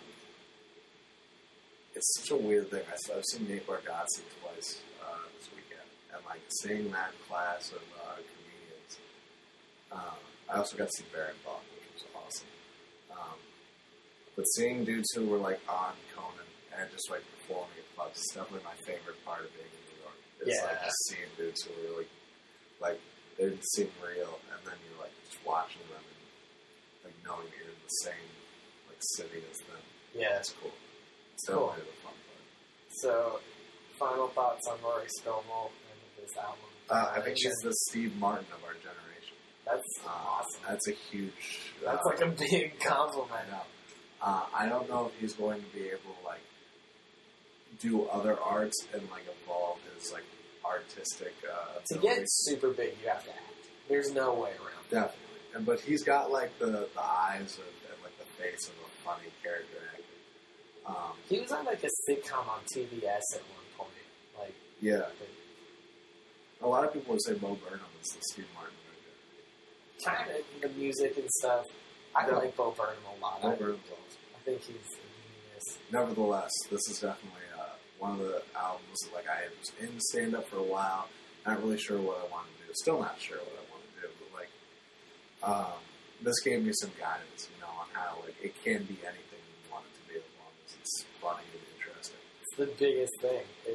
it's such a weird thing. I've seen Nate Bargatze twice this weekend, and like seeing that class of comedians. I also got to see Baron Bach, which was awesome. But seeing dudes who were like on Conan and just like performing at clubs is definitely my favorite part of being in New York. It's like just seeing dudes who are really like they didn't seem real, and then you're like just watching them and like knowing you're in the same like city as them. Yeah, it's cool. It's definitely the fun part. So, final thoughts on Rory Scovel and his album? I think he's the Steve Martin of our generation. That's awesome. That's a huge. That's like a big compliment. I know. I don't know if he's going to be able to like do other arts and like evolve his like artistic. To get super big, you have to act. There's no way around. Definitely, but he's got like the eyes and like the face of a funny character actor. He was on like a sitcom on TBS at one point. Like, yeah, a lot of people would say Bo Burnham is the Steve Martin movie. Kind of the music and stuff. I like Bo Burnham a lot. Bo Burnham's awesome. I think he's a genius. Nevertheless, this is definitely one of the albums that like I was in stand up for a while. Not really sure what I want to do. Still not sure what I want to do. But like, this gave me some guidance, you know, on how like it can be anything you want it to be as long as it's funny and interesting. It's the biggest thing is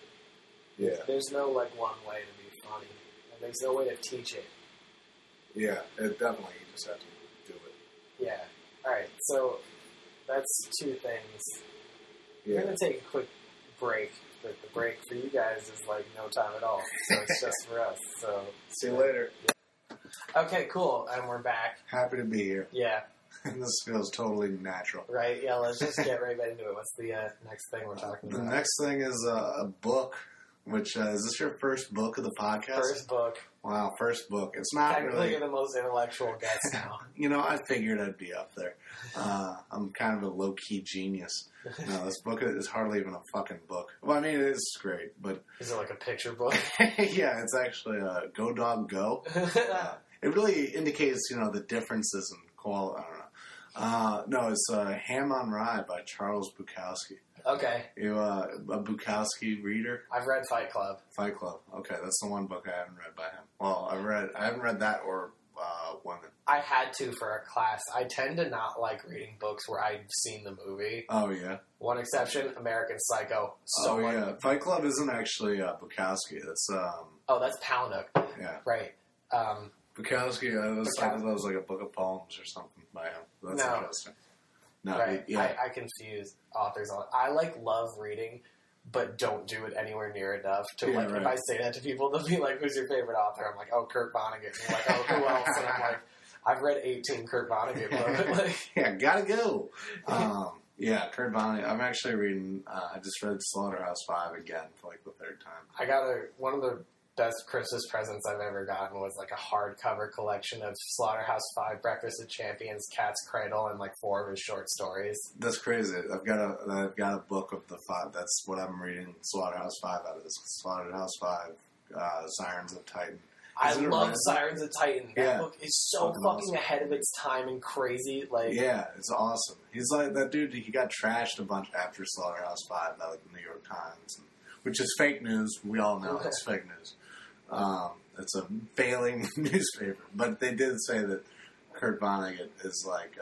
there's no like one way to be funny, and there's no way to teach it. Yeah, it definitely you just have to do it. Yeah. All right. So that's two things. Yeah. We're gonna take a quick break, but the break for you guys is like no time at all. So it's just for us. So see you later. Okay, cool. And we're back. Happy to be here. Yeah. This feels totally natural. Right. Yeah. Let's just get right into it. What's the next thing we're talking about? The next thing is a book. Which is this your first book of the podcast? First book. Wow, first book. It's not technically really. You're the most intellectual guest now. You know, I figured I'd be up there. I'm kind of a low key genius. No, this book is hardly even a fucking book. Well, I mean, it is great, but is it like a picture book? Yeah, it's actually Go Dog Go. It really indicates, you know, the differences in quality. I don't know. No, it's Ham on Rye by Charles Bukowski. Okay. You a Bukowski reader? I've read Fight Club. Fight Club. Okay, that's the one book I haven't read by him. Well, I haven't read that or Women. I had to for a class. I tend to not like reading books where I've seen the movie. Oh yeah. One exception: American Psycho. Yeah, Fight Club isn't actually Bukowski. That's Oh, that's Palahniuk. Yeah. Right. Bukowski. I thought that was like a book of poems or something by him. That's interesting. No, right. Yeah. I confuse authors. I love reading, but don't do it anywhere near enough to if I say that to people, they'll be like, "Who's your favorite author?" I'm like, "Oh, Kurt Vonnegut." And they're like, "Oh, who else?" And I'm like, "I've read 18 Kurt Vonnegut books." Yeah, gotta go. Yeah, Kurt Vonnegut. I'm actually reading. I just read Slaughterhouse-Five again for like the third time. I got one of the best Christmas presents I've ever gotten was like a hardcover collection of Slaughterhouse-Five, Breakfast of Champions, Cat's Cradle, and like 4 of his short stories. That's crazy. I've got a book of the 5. That's what I'm reading. Slaughterhouse-Five out of this. Slaughterhouse-Five, Sirens of Titan. I love Sirens of Titan. That book is so fucking awesome. ahead of its time and crazy. Like, yeah, it's awesome. He's like that dude. He got trashed a bunch after Slaughterhouse-Five by like the New York Times, which is fake news. We all know it's fake news. It's a failing newspaper, but they did say that Kurt Vonnegut is like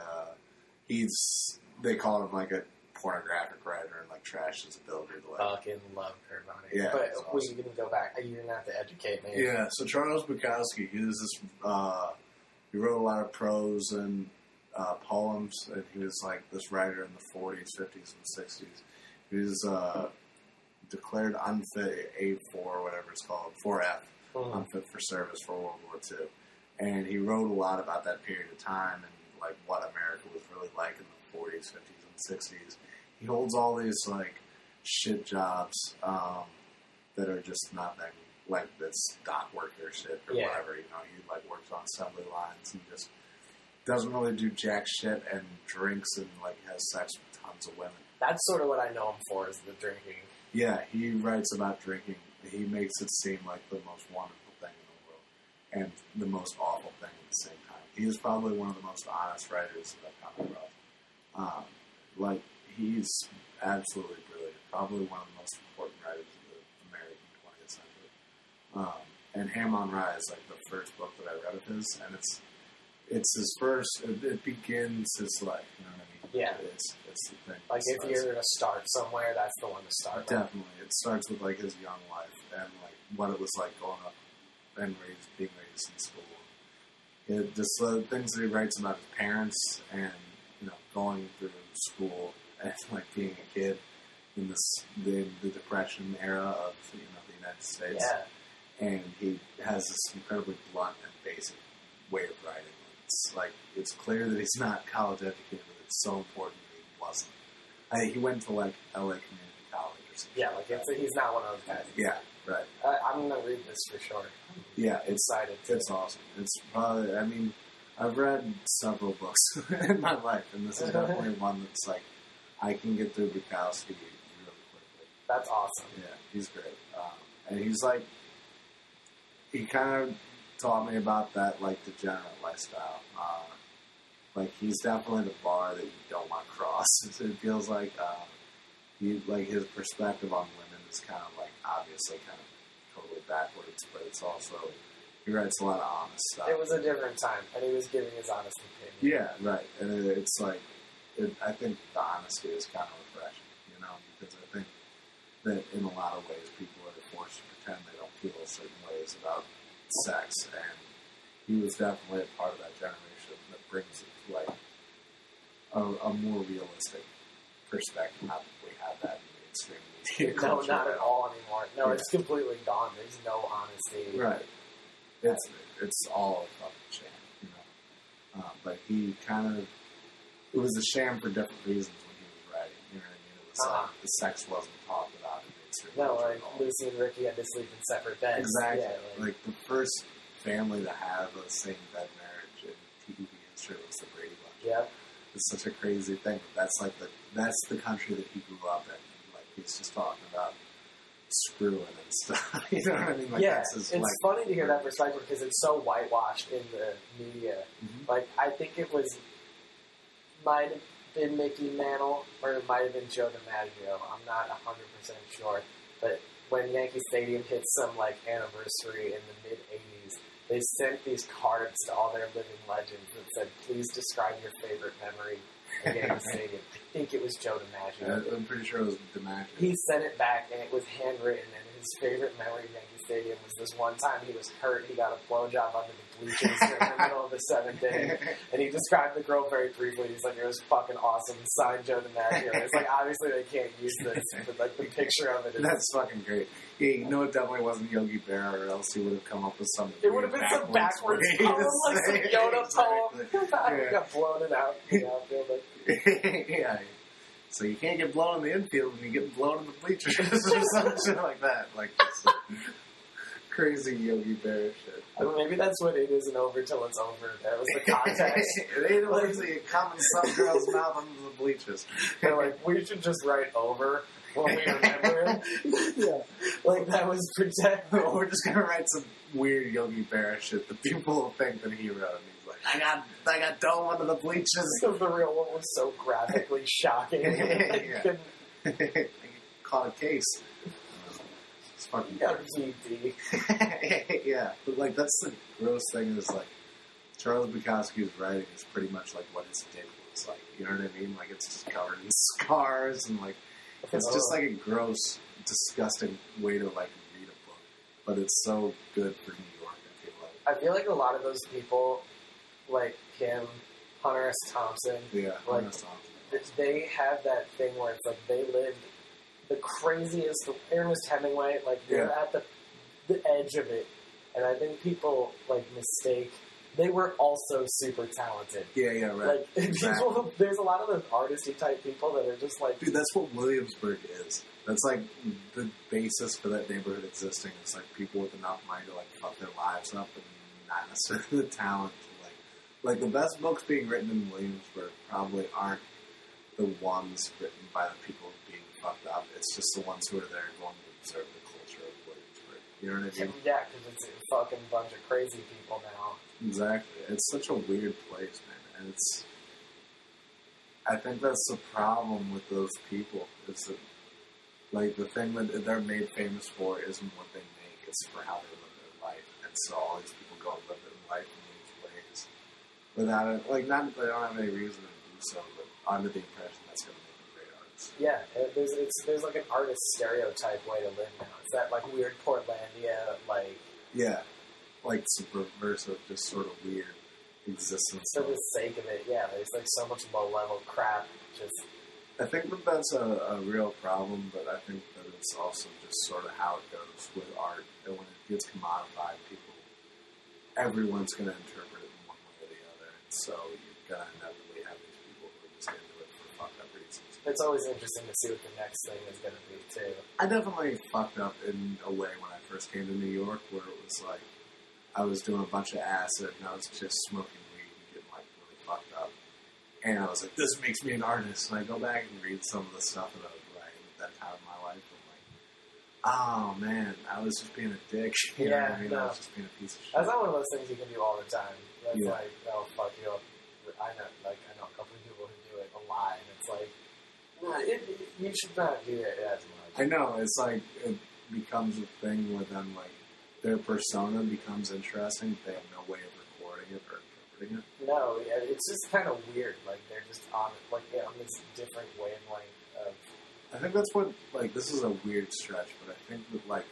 they call him like a pornographic writer and like trash his ability to like. Fucking love Kurt Vonnegut. Yeah, but awesome. we can go back. You're gonna have to educate me. Yeah, so Charles Bukowski, he was this. He wrote a lot of prose and poems, and he was like this writer in the 40s, 50s, and 60s. He was declared unfit, A4, whatever it's called, 4F, unfit for service for World War II. And he wrote a lot about that period of time and like what America was really like in the 40s, 50s, and 60s. He holds all these like shit jobs that are just nothing, like this dock worker shit or whatever. You know, he like works on assembly lines and just doesn't really do jack shit and drinks and like has sex with tons of women. That's sort of what I know him for, is the drinking. Yeah, he writes about drinking. He makes it seem like the most wonderful thing in the world and the most awful thing at the same time. He is probably one of the most honest writers that I've come across. Like, he's absolutely brilliant. Probably one of the most important writers of the American 20th century. And Ham on Rye is like the first book that I read of his, and it's his first. It begins his life. You know what I mean? Yeah. It's the thing. Like, if you're to start somewhere, that's the one to start. Definitely. It starts with, like, his young life and, like, what it was like growing up and being raised in school. Just the things that he writes about his parents and, you know, going through school and, like, being a kid in the Depression era of, you know, the United States. Yeah. And he has this incredibly blunt and basic way of writing. It's, like, it's clear that he's not college educated, but it's so important that awesome. He went to like LA Community College or something. Yeah, like he's not one of those guys. Yeah, right. I'm gonna read this for sure. Yeah, Excited. It's awesome. It's probably. I mean, I've read several books in my life, and this is definitely one that's like I can get through Bukowski really quickly. That's awesome. Yeah, he's great, and he's like he kind of taught me about that like degenerate lifestyle. Like he's definitely the bar that you don't want to cross. It feels like his perspective on women is kind of like obviously kind of totally backwards, but it's also he writes a lot of honest stuff. It was a different time, and he was giving his honest opinion. Yeah, right. And it's like I think the honesty is kind of refreshing, you know, because I think that in a lot of ways people are forced to pretend they don't feel certain ways about sex, and he was definitely a part of that generation that brings it to like a more realistic perspective. Not that we have that in mainstream media No, culture. not at all anymore. No, Yeah. it's completely gone. There's no honesty. Right. It's all a fucking sham, you know. But he kind of it was a sham for different reasons when he was writing. You know what I mean? It was like the sex wasn't talked about in mainstream No, culture like at all. Lucy and Ricky had to sleep in separate beds. Exactly. Yeah, Like the first family to have a same bed marriage in TV history was the Brady Bunch. yeah. It's such a crazy thing. That's like that's the country that he grew up in. Like he's just talking about screwing and stuff. You know what I mean? Like, Yeah, that's his, it's like, funny to hear that perspective because it's so whitewashed in the media. Mhm. Like, I think it might have been Mickey Mantle or it might have been Joe DiMaggio. I'm not 100% sure. But when Yankee Stadium hit some, like, anniversary in the mid-'80s, they sent these cards to all their living legends that said, please describe your favorite memory of Yankee Stadium. I think it was Joe DiMaggio. I'm pretty sure it was DiMaggio. He sent it back, and it was handwritten, and his favorite memory of Yankee Stadium was this one time he was hurt. He got a blowjob under the bleachers in the middle of the seventh inning, and he described the girl very briefly. He's like, it was fucking awesome. Signed Joe DiMaggio. It's like, obviously they can't use this, but like the picture of it is... That's fucking great. Yeah, you know it definitely wasn't Yogi Berra, or else he would have come up with some. It would have been some backwards poem, like some Yoda poem. Exactly. He got blown it out in the outfield. Like, Yeah. So you can't get blown in the infield when you get blown in the bleachers or some shit like that. Like this crazy Yogi Berra shit. I mean, maybe that's what it isn't over till it's over. That was the context. It ain't literally a common some girl's mouth under the bleachers. They're like, we should just write over when we remember him. Yeah. Like, that was protect. We're just gonna write some weird Yogi Berra shit that people will think that he wrote. And he's like, I got dome under the bleachers. Because the real one was so graphically shocking. Yeah. Couldn't- Caught a case. It's fucking Got a GD. yeah, but like that's the gross thing is like Charles Bukowski's writing is pretty much like what his dick looks like. You know what I mean? Like it's just covered in scars and like it's just like a gross, disgusting way to like read a book. But it's so good for New York. I feel like a lot of those people, like him, Hunter S. Thompson, Yeah, like, Ernest Thompson. they have that thing where it's like they lived the craziest. Ernest Hemingway, like they're Yeah. at the edge of it, and I think people like mistake. They were also super talented. Yeah, right. Like Exactly. people, there's a lot of those artisty type people that are just like, Dude, that's what Williamsburg is. That's like the basis for that neighborhood existing. It's like people with enough money to like fuck their lives up and not necessarily the talent to like the best books being written in Williamsburg probably aren't the ones written by the people being fucked up. It's just the ones who are there going to observe the culture of Williamsburg. You know what I mean? yeah, because it's a fucking bunch of crazy people now. Exactly. It's such a weird place, man. And it's... I think that's the problem with those people. Is that, like, the thing that they're made famous for isn't what they make. It's for how they live their life. And so all these people go and live their life in these ways. Without it... Like, not that they don't have any reason to do so, but under the impression that's going to make them great artists. Yeah, there's like an artist stereotype way to live now. It's that like weird Portlandia, like Yeah. Like, subversive, just sort of weird existence. for the sake of it. Yeah, there's like so much low level crap. Just I think that that's a real problem, but I think that it's also just sort of how it goes with art. That when it gets commodified, everyone's going to interpret it in one way or the other. And so you're going to inevitably have these people who are just into it for fucked up reasons. it's always interesting to see what the next thing is going to be, too. I definitely fucked up in a way when I first came to New York, where it was like I was doing a bunch of acid and I was just smoking weed and getting like really fucked up. And I was like, this makes me an artist. And I go back and read some of the stuff that I was writing at that time in my life. I'm like, oh man, I was just being a dick. You know what I mean? I was just being a piece of shit. That's not one of those things you can do all the time. That's Yeah. like, oh fuck you. I know a couple of people who do it a lot, and it's like, you should not do it as much. I know, it's like, it becomes a thing where then, like, their persona becomes interesting, but they have no way of recording it or interpreting it. No, yeah, it's just kind of weird. Like, they're just on this different wavelength of... I think that's what, like, this is a weird stretch, but I think that, like,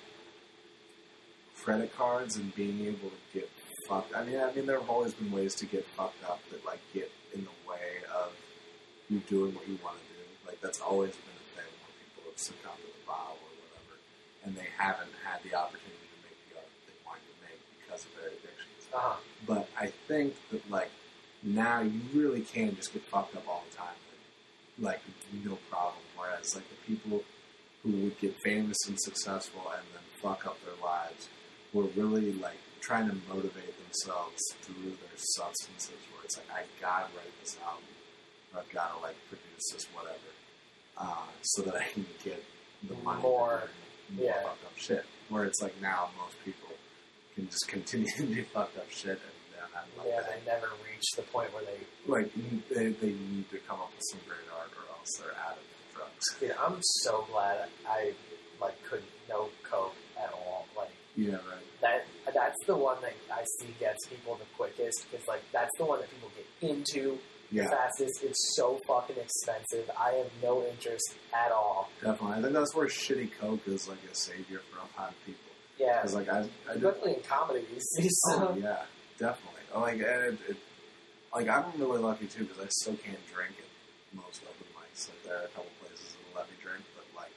credit cards and being able to get fucked... I mean, there have always been ways to get fucked up that, like, get in the way of you doing what you want to do. Like, that's always been a thing where people have succumbed to the bottle or whatever, and they haven't had the opportunity to make the art they wanted to make because of their addictions. Uh-huh. But I think that, like, now you really can just get fucked up all the time. Like, no problem. Whereas, like, the people who would get famous and successful and then fuck up their lives were really, like, trying to motivate themselves through their substances, where it's like, I gotta write this album, or I've gotta, like, produce this whatever, so that I can get the money More fucked up shit. Where it's like, now most people can just continue to do fucked up shit, and they're not like Yeah, that. they never reach the point where they... Like, they need to come up with some great art, or else they're out of drugs. Dude, I'm so glad I, like, couldn't know coke at all. Like, Yeah, right. That's the one that I see gets people the quickest, because, like, that's the one that people get into the Yeah, fastest. It's so fucking expensive. I have no interest at all. definitely. I think that's where shitty coke is like a savior for a lot of people. Yeah. Because, like, I Especially in comedy these days. oh, yeah, definitely. Like, and like, I'm really lucky, too, because I still can't drink at most open mics. Like, there are a couple places that will let me drink, but, like,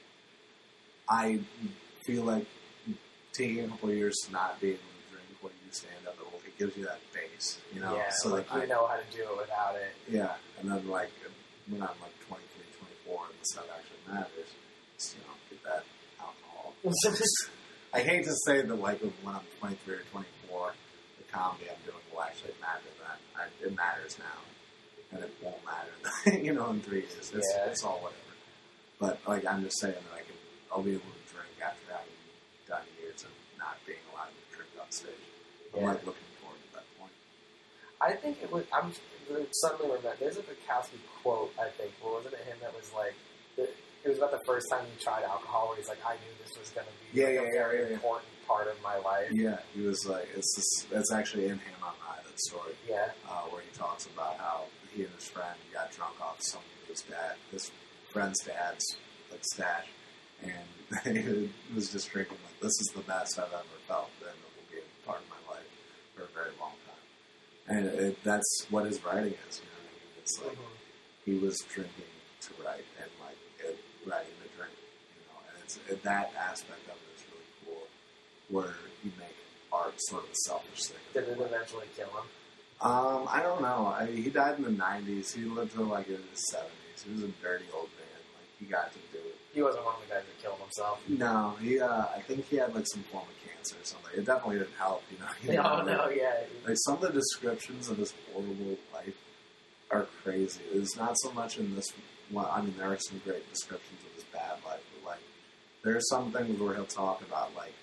I feel like taking a couple of years to not being able to drink when you stand up, it gives you that base, you know? Yeah, So, like, you know how to do it without it. Yeah, and then, like, when I'm, like, 23, 24, and the stuff actually matters, just, you know, get that alcohol. I hate to say that, like, when I'm 23 or 24, the comedy I'm doing will actually matter then. It matters now. And it won't matter, you know, in 3 years. It's all whatever. But, like, I'm just saying that I'll be able to drink after having done years of not being allowed to drink on stage. I'm, like, looking forward to that point. I think it was... I'm suddenly remember. There's a Bukowski quote, I think. Or wasn't it him that was like... It was about the first time he tried alcohol, where he's like, I knew this was going to be a very important part of my life. Yeah, he was like, it's actually in Ham on High, that story. Yeah. Where he talks about how he and his friend got drunk off some of his friend's dad's, like, stash, and he was just drinking, like, this is the best I've ever felt, and it will be a part of my life for a very long time. And that's what his writing is, you know what I mean? It's like, he was drinking to write, and, like, writing to drink, you know, and it's that aspect of it is really cool, where you make art sort of a selfish thing. Did it eventually kill him? I don't know. He died in the 90s. He lived till, like, in his 70s. He was a dirty old man. Like, he got to do it. He wasn't one of the guys that killed himself. No, I think he had, like, some form of cancer or something. It definitely didn't help, you know. Like, some of the descriptions of his horrible life are crazy. It's not so much in this one. I mean, there are some great descriptions of his bad life, but, like, there are some things where he'll talk about, like,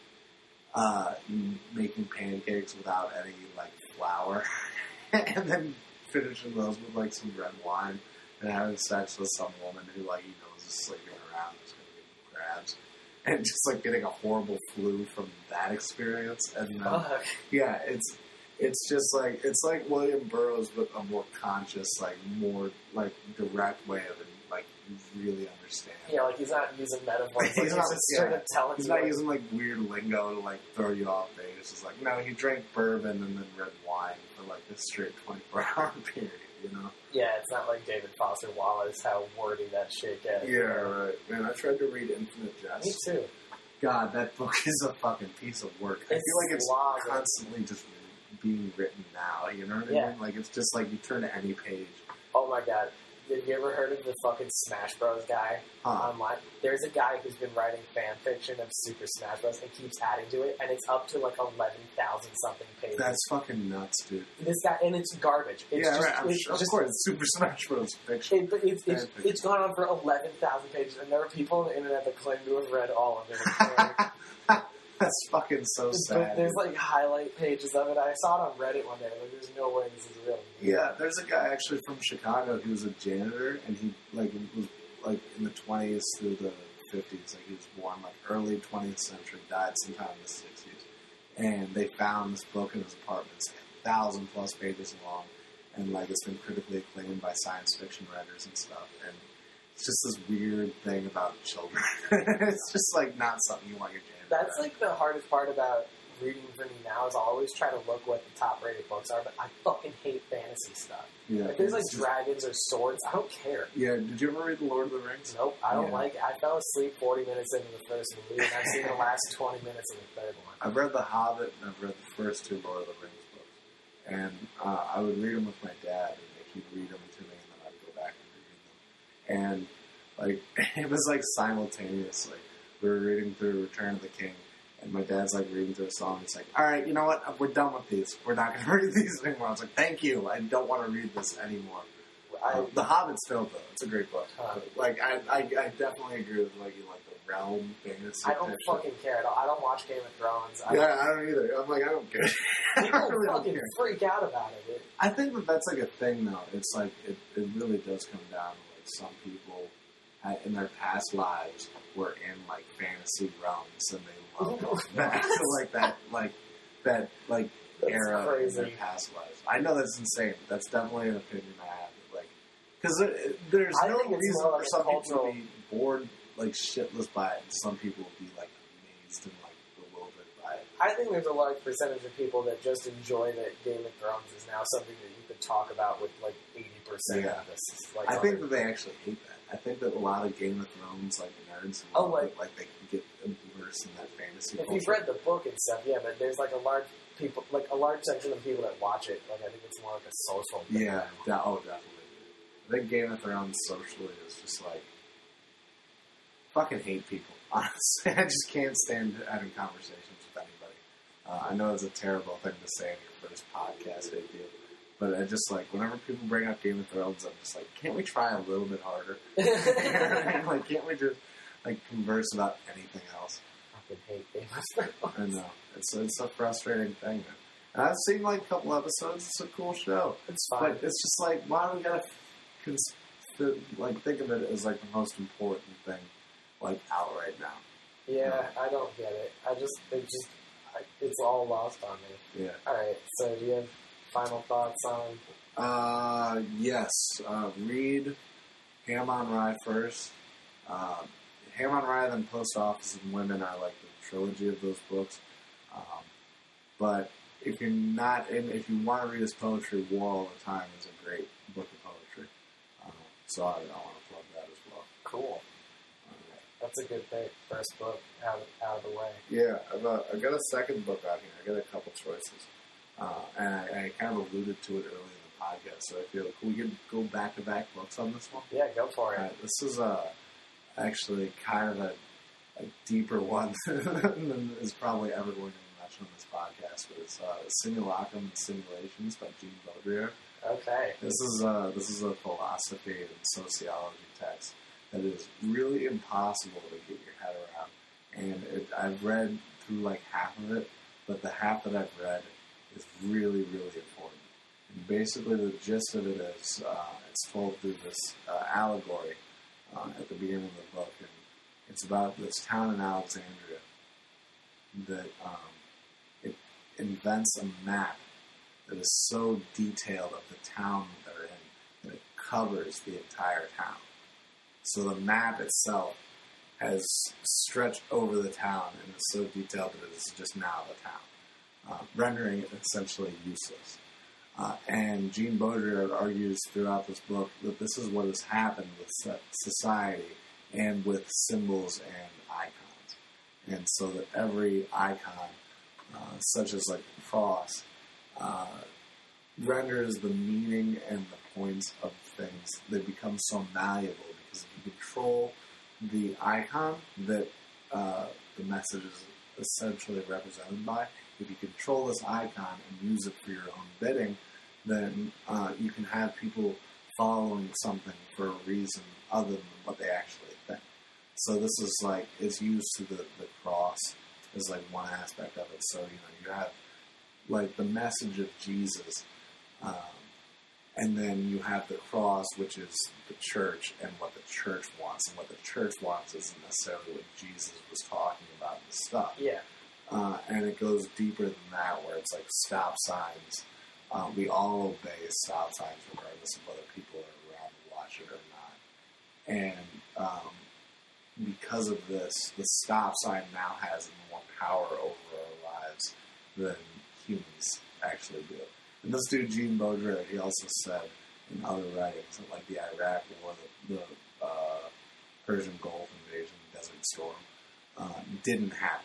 making pancakes without any, like, flour, and then finishing those with, like, some red wine, and having sex with some woman who, like, he knows is sleeping around, is going to give him crabs, and just, like, getting a horrible flu from that experience, and then, yeah, it's just, like, it's like William Burroughs, but a more conscious, like, more, like, direct way of, like, you really understand. Yeah, like, he's not using metaphors. He's not just straight up telling He's you. not using, like, weird lingo to, like, throw you off base. It's just like, no, he drank bourbon and then red wine for, like, a straight 24-hour period, you know? Yeah, it's not like David Foster Wallace, how wordy that shit gets. Yeah, right. Man, I tried to read Infinite Jest. Me too. God, that book is a fucking piece of work. I feel like it's constantly just being written now, you know what I mean? Like, it's just like you turn to any page. Oh my god. Have you ever heard of the fucking Smash Bros. Guy online? There's a guy who's been writing fan fiction of Super Smash Bros. And keeps adding to it, and it's up to like 11,000 something pages. That's fucking nuts, dude. This guy, and it's garbage. It's yeah, just, right. Of course, it's Super Smash Bros. Fiction. It's gone on for 11,000 pages, and there are people on the internet that claim to have read all of it. That's fucking so sad. There's like highlight pages of it. I saw it on Reddit one day. Like, there's no way this is real. Yeah, there's a guy actually from Chicago. He was a janitor, and he like was like in the 20s through the 50s. Like he was born like early 20th century, died sometime in the 60s. And they found this book in his apartment. It's like 1,000+ pages long, and like it's been critically acclaimed by science fiction writers and stuff. And it's just this weird thing about children. It's just like not something you want your janitor. That's like the hardest part about reading for me now is I always try to look what the top rated books are, but I fucking hate fantasy stuff. Yeah, if there's like dragons or swords, I don't care. Yeah, did you ever read The Lord of the Rings? Nope, I don't like it. I fell asleep 40 minutes into the first movie, and I've seen the last 20 minutes of the third one. I've read The Hobbit, and I've read the first 2 Lord of the Rings books. And I would read them with my dad, and like, he'd read them to me, and then I'd go back and read them. And like it was like simultaneous. Like we were reading through Return of the King, and my dad's like reading through a song. It's like, all right, you know what? We're done with these. We're not going to read these anymore. I was like, thank you. I don't want to read this anymore. The Hobbit still, though. It's a great book. Like, I definitely agree with like you like the realm fantasy. I don't fucking care at all. I don't watch Game of Thrones. I don't either. I'm like, I don't care. People really fucking freak out about it. I think that's like a thing, though. It's like it really does come down to like some people in their past lives were in like fantasy realms, and they love going back to that era crazy. In their past lives. I know that's insane. That's definitely an opinion I have. Like, because there's no reason for some people to be bored like shitless by it, and some people will be like amazed and like bewildered by it. I think there's a large percentage of people that just enjoy that Game of Thrones is now something that you could talk about with like 80% of this. Like, I think that they actually hate that. I think that a lot of Game of Thrones like nerds, like they can get immersed in that fantasy. If you've read the book and stuff, yeah, but there's like a large section of people that watch it. Like I think it's more like a social thing. Yeah, definitely. I think Game of Thrones socially is just like fucking hate people. Honestly, I just can't stand having conversations with anybody. I know it's a terrible thing to say in your first podcast debut. But I just like, whenever people bring up Game of Thrones, I'm just like, can't we try a little bit harder? Like, can't we just like converse about anything else? I fucking hate Game of Thrones. I know. It's a frustrating thing. And I've seen like a couple episodes. It's a cool show. It's fine. But it's just like, why do we gotta think of it as like the most important thing like out right now? Yeah, I don't get it. It's all lost on me. Yeah. Alright, so do you have final thoughts on? Yes. Read Ham on Rye first. Ham on Rye, then Post Office and Women are like the trilogy of those books. But if you're not, if you want to read his poetry, War All the Time is a great book of poetry. So I want to plug that as well. Cool. That's a good pick. First book out of the way. Yeah, I've got a second book out here. I got a couple choices. And I kind of alluded to it earlier in the podcast, so I feel like we could go back-to-back books on this one. Yeah, go for it. This is actually kind of a deeper one than is probably ever going to be mentioned on this podcast, but it's Simulacrum and Simulations by Jean Baudrillard. Okay. This is a philosophy and sociology text that is really impossible to get your head around. And I've read through like half of it, but the half that I've read is really, really important. And basically, the gist of it is it's told through this allegory at the beginning of the book, and it's about this town in Alexandria that it invents a map that is so detailed of the town that they're in that it covers the entire town. So the map itself has stretched over the town and is so detailed that it is just now the town, rendering it essentially useless. And Jean Baudrillard argues throughout this book that this is what has happened with society and with symbols and icons. And so that every icon, such as like the cross, renders the meaning and the points of things, they become so malleable because if you control the icon that the message is essentially represented by, if you control this icon and use it for your own bidding, then you can have people following something for a reason other than what they actually think. So this is like, it's used to the cross as like one aspect of it. So, you have like the message of Jesus, and then you have the cross, which is the church and what the church wants. And what the church wants isn't necessarily what Jesus was talking about in the stuff. Yeah. And it goes deeper than that, where it's like stop signs. We all obey stop signs regardless of whether people are around to watch it or not. And because of this, the stop sign now has more power over our lives than humans actually do. And this dude, Gene Baudrillard, he also said in other writings that like the Iraq War, the Persian Gulf invasion, Desert Storm, didn't happen.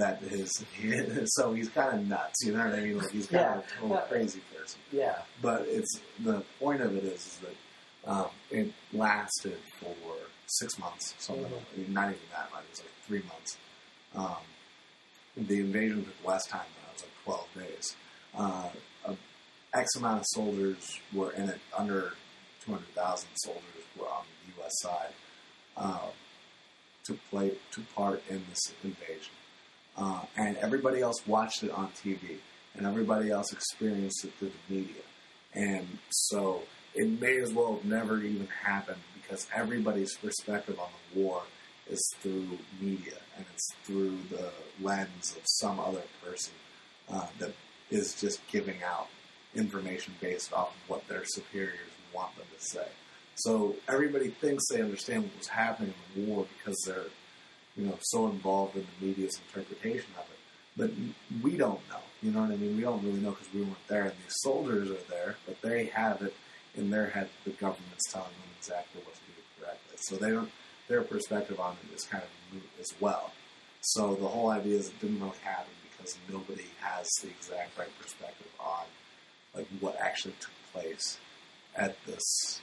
So he's kind of nuts, you know what I mean? Like he's kind of a total crazy person. Yeah. But the point of it is that it lasted for 6 months, something not even that much. It was like 3 months. The invasion took less time than that. It was like 12 days. X amount of soldiers were in it. Under 200,000 soldiers were on the U.S. side. Took part in this invasion. And everybody else watched it on TV. And everybody else experienced it through the media. And so it may as well have never even happened because everybody's perspective on the war is through media. And it's through the lens of some other person that is just giving out information based off of what their superiors want them to say. So everybody thinks they understand what was happening in the war because they're, so involved in the media's interpretation of it. But we don't know. You know what I mean? We don't really know because we weren't there. And these soldiers are there, but they have it in their head. The government's telling them exactly what to do correctly. So their perspective on it is kind of moot as well. So the whole idea is it didn't really happen because nobody has the exact right perspective on like what actually took place at this,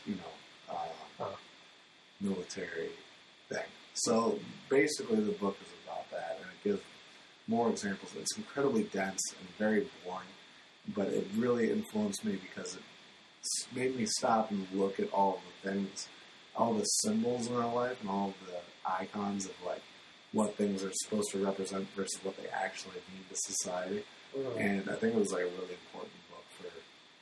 military thing. So basically the book is about that, and it gives more examples. It's incredibly dense and very boring, but it really influenced me because it made me stop and look at all of the things, all the symbols in our life and all of the icons of like what things are supposed to represent versus what they actually mean to society. And I think it was like a really important book for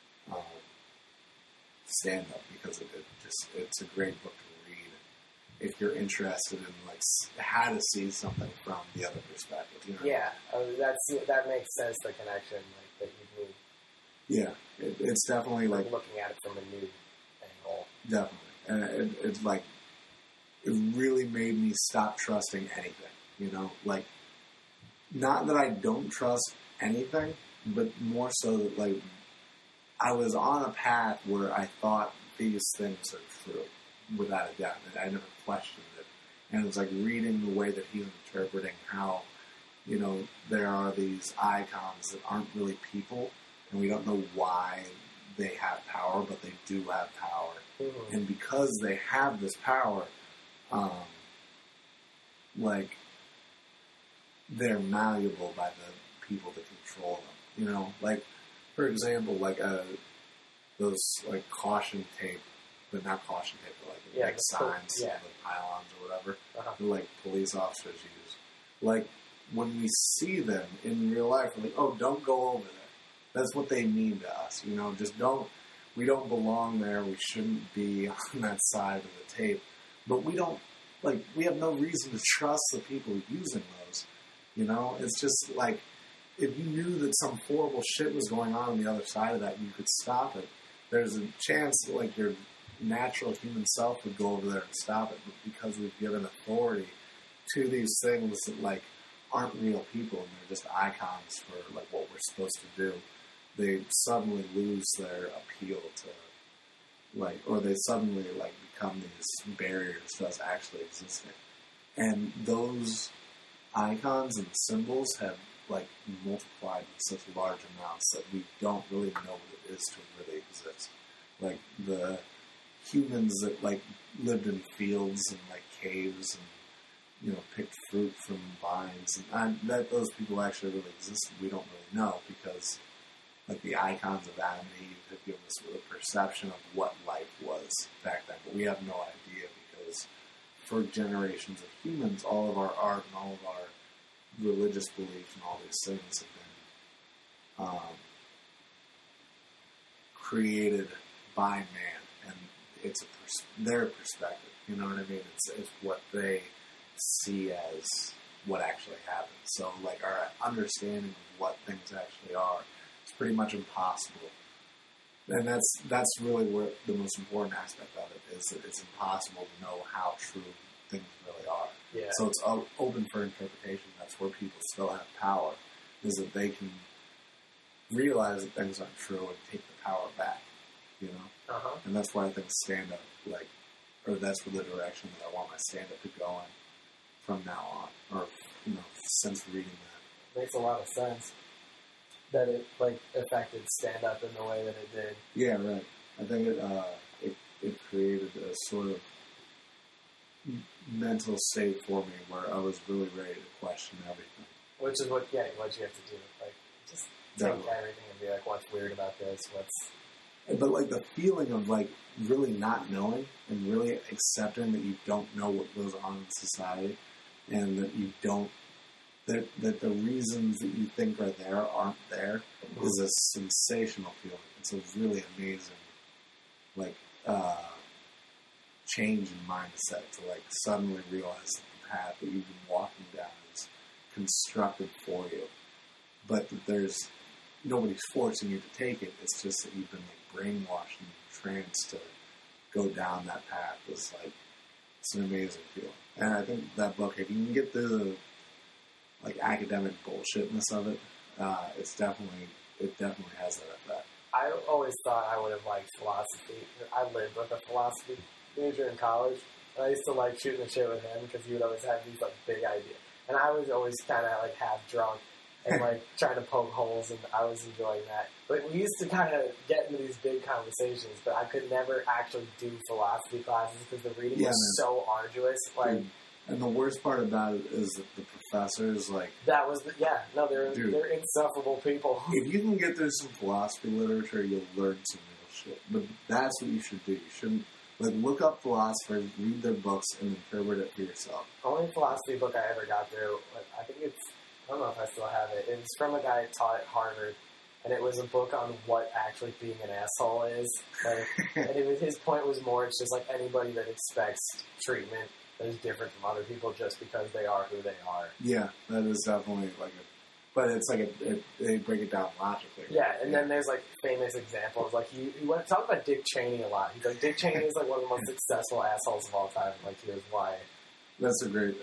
stand-up because it's a great book to read if you're interested in like how to see something from the other perspective. Yeah, that makes sense. The connection that you need. Yeah, it's definitely like looking at it from a new angle. Definitely, and it's like it really made me stop trusting anything. Like not that I don't trust anything, but more so that like I was on a path where I thought these things are true without a doubt, and I never questioned it. And it was like reading the way that he's interpreting how, there are these icons that aren't really people, and we don't know why they have power, but they do have power. Mm-hmm. And because they have this power, like, they're malleable by the people that control them. Like, for example, like those like caution tape, but not caution tape, but like big signs, the pylons or whatever, that, like police officers use. Like when we see them in real life, we're like, oh, don't go over there. That's what they mean to us, Just don't. We don't belong there. We shouldn't be on that side of the tape. But we don't we have no reason to trust the people using those. It's just like, if you knew that some horrible shit was going on the other side of that, you could stop it. There's a chance that, like, your natural human self would go over there and stop it. But because we've given authority to these things that, like, aren't real people and they're just icons for, like, what we're supposed to do, they suddenly lose their appeal to, like, or they suddenly, like, become these barriers to us actually existing. And those icons and symbols have, like, multiplied in such large amounts that we don't really know what it is to really exist. Like, the humans that like lived in fields and like caves and picked fruit from vines, and that those people actually really existed, we don't really know, because like the icons of Adam and Eve have given us a perception of what life was back then, but we have no idea, because for generations of humans, all of our art and all of our religious beliefs and all these things have been created by man, and it's their perspective. You know what I mean? It's what they see as what actually happens. So, like, our understanding of what things actually are is pretty much impossible. And that's really where the most important aspect of it is, that it's impossible to know how true things really are. Yeah. So it's open for interpretation. That's where people still have power, is that they can realize that things aren't true and take the power back, Uh-huh. And that's why I think stand-up, or that's the direction that I want my stand-up to go in from now on, or, since reading that. Makes a lot of sense that it, affected stand-up in the way that it did. Yeah, right. I think it created a sort of mental state for me where I was really ready to question everything. Which is what you have to do. Just take everything and be like, what's weird about this? But, the feeling of, really not knowing and really accepting that you don't know what goes on in society, and that you don't, that the reasons that you think are there aren't there, is a sensational feeling. It's a really amazing, change in mindset to, suddenly realize that the path that you've been walking down is constructed for you. But that nobody's forcing you to take it. It's just that you've been, brainwashed and tranced to go down that path. It's an amazing feeling. And I think that book, if you can get the academic bullshitness of it, it definitely has that effect. I always thought I would have liked philosophy. I lived with a philosophy major in college, and I used to like shooting the shit with him because he would always have these big ideas, and I was always kind of half drunk and trying to poke holes, and I was enjoying that. But we used to kind of get into these big conversations, but I could never actually do philosophy classes because the reading was so arduous. And the worst part about it is that the professors, that was they're insufferable people. If you can get through some philosophy literature, you'll learn some real shit. But that's what you should do. You shouldn't, look up philosophers, read their books, and interpret it for yourself. The only philosophy book I ever got through, I don't know if I still have it. It was from a guy who taught at Harvard, and it was a book on what actually being an asshole is. And his point was more, it's just anybody that expects treatment that is different from other people just because they are who they are. Yeah, that is definitely but it's they break it down logically. Yeah, and then there's famous examples. He went to talk about Dick Cheney a lot. He's Dick Cheney is one of the most successful assholes of all time. Here's why. That's a great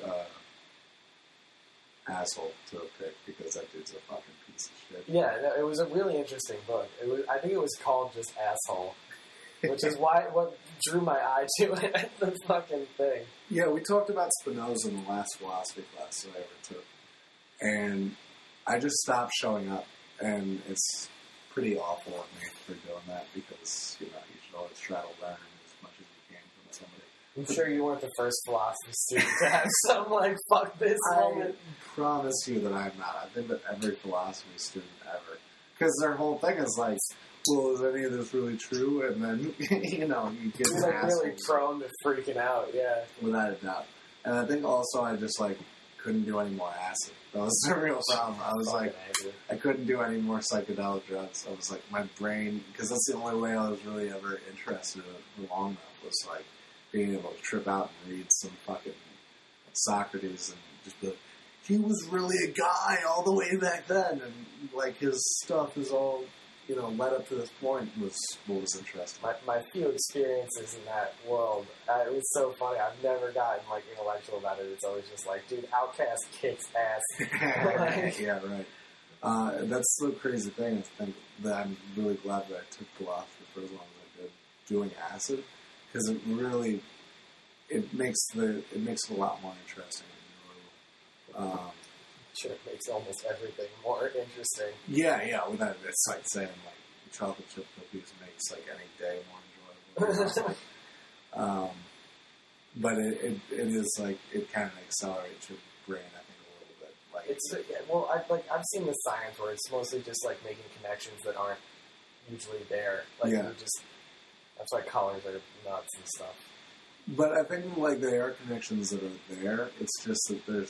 asshole to pick, because that dude's a fucking piece of shit. Yeah, no, it was a really interesting book. I think it was called just Asshole, which is what drew my eye to it. The fucking thing. Yeah, we talked about Spinoza in the last philosophy class that I ever took, and I just stopped showing up, and it's pretty awful of me for doing that, because you should always try to learn as much as you can from somebody. I'm sure you weren't the first philosophy student to have some fuck this moment. I promise you that I'm not. I think that every philosophy student ever, because their whole thing is well, is any of this really true? And then you get really prone to freaking out. Yeah, without a doubt. And I think also I just couldn't do any more acid. That was the real problem. I was I couldn't do any more psychedelic drugs. I was my brain, because that's the only way I was really ever interested in it long enough, was being able to trip out and read some fucking Socrates and just be he was really a guy all the way back then, and his stuff is all led up to this point was what was interesting. My few experiences in that world, it was so funny. I've never gotten intellectual about it. It's always just dude, Outkast kicks ass. Yeah, right. That's the crazy thing. I think that I'm really glad that I took philosophy for as long as I did doing acid, because it really it makes it a lot more interesting and enjoyable. Sure, it makes almost everything more interesting. Yeah, without it's saying chocolate chip cookies makes any day more enjoyable. But it is like it kind of accelerates your brain, I think, a little bit. Like I've seen the science where it's mostly just like making connections that aren't usually there. Like that's why colors are nuts and stuff. But I think like there are connections that are there. It's just that there's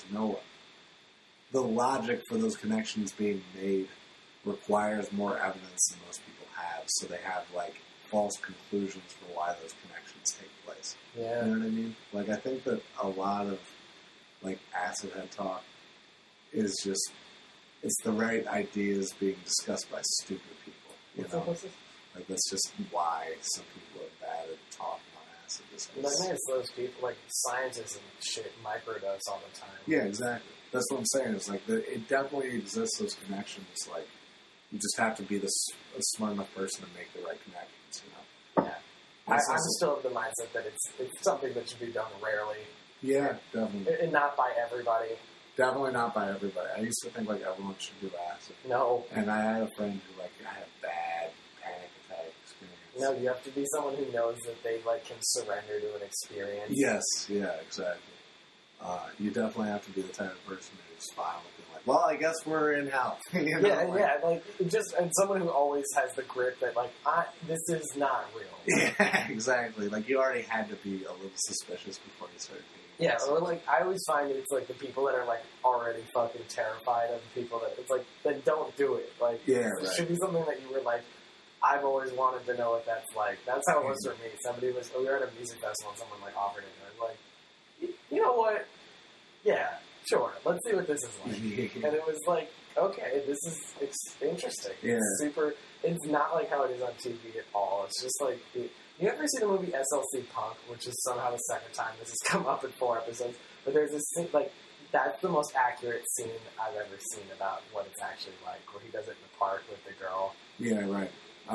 the logic for those connections being made requires more evidence than most people have. So they have like false conclusions for why those connections take place. Yeah. You know what I mean? Like, I think that a lot of, like, acid head talk is just, it's the right ideas being discussed by stupid people, you know? Like, that's just why some people are bad at talking on acid. I think it's those people, like, scientists and shit microdose all the time. Yeah, exactly. That's what I'm saying. It's like, it definitely exists, those connections. Like, you just have to be a smart enough person to make the right connections, you know? Yeah. I'm still of the mindset that it's something that should be done rarely. Yeah, definitely. And not by everybody. Definitely not by everybody. I used to think, like, everyone should do acid. No. And I had a friend who, like, had a bad panic attack experience. No, you have to be someone who knows that they, like, can surrender to an experience. Yes, yeah, exactly. You definitely have to be the type of person who's fine with being like, well, I guess we're in hell. You know? And someone who always has the grip that, like, this is not real. Yeah, exactly. Like, you already had to be a little suspicious before you started being. Yeah, or, like, I always find it's, like, the people that are, like, already fucking terrified of the people that, it's like, then don't do it. Like, it should be something that you were, like, I've always wanted to know what that's like. That's how it was for me. We were at a music festival and someone, like, offered it, and I was like, you know what? Yeah, sure. Let's see what this is like. And it was like, okay, it's interesting. Yeah. It's super. It's not like how it is on TV at all. It's just like, you ever see the movie SLC Punk, which is somehow the second time this has come up in 4 episodes? But there's this scene, like, that's the most accurate scene I've ever seen about what it's actually like, where he does it in the park with the girl. Yeah, right.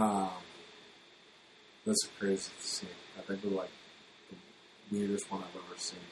That's a crazy scene. I think they're like the weirdest one I've ever seen.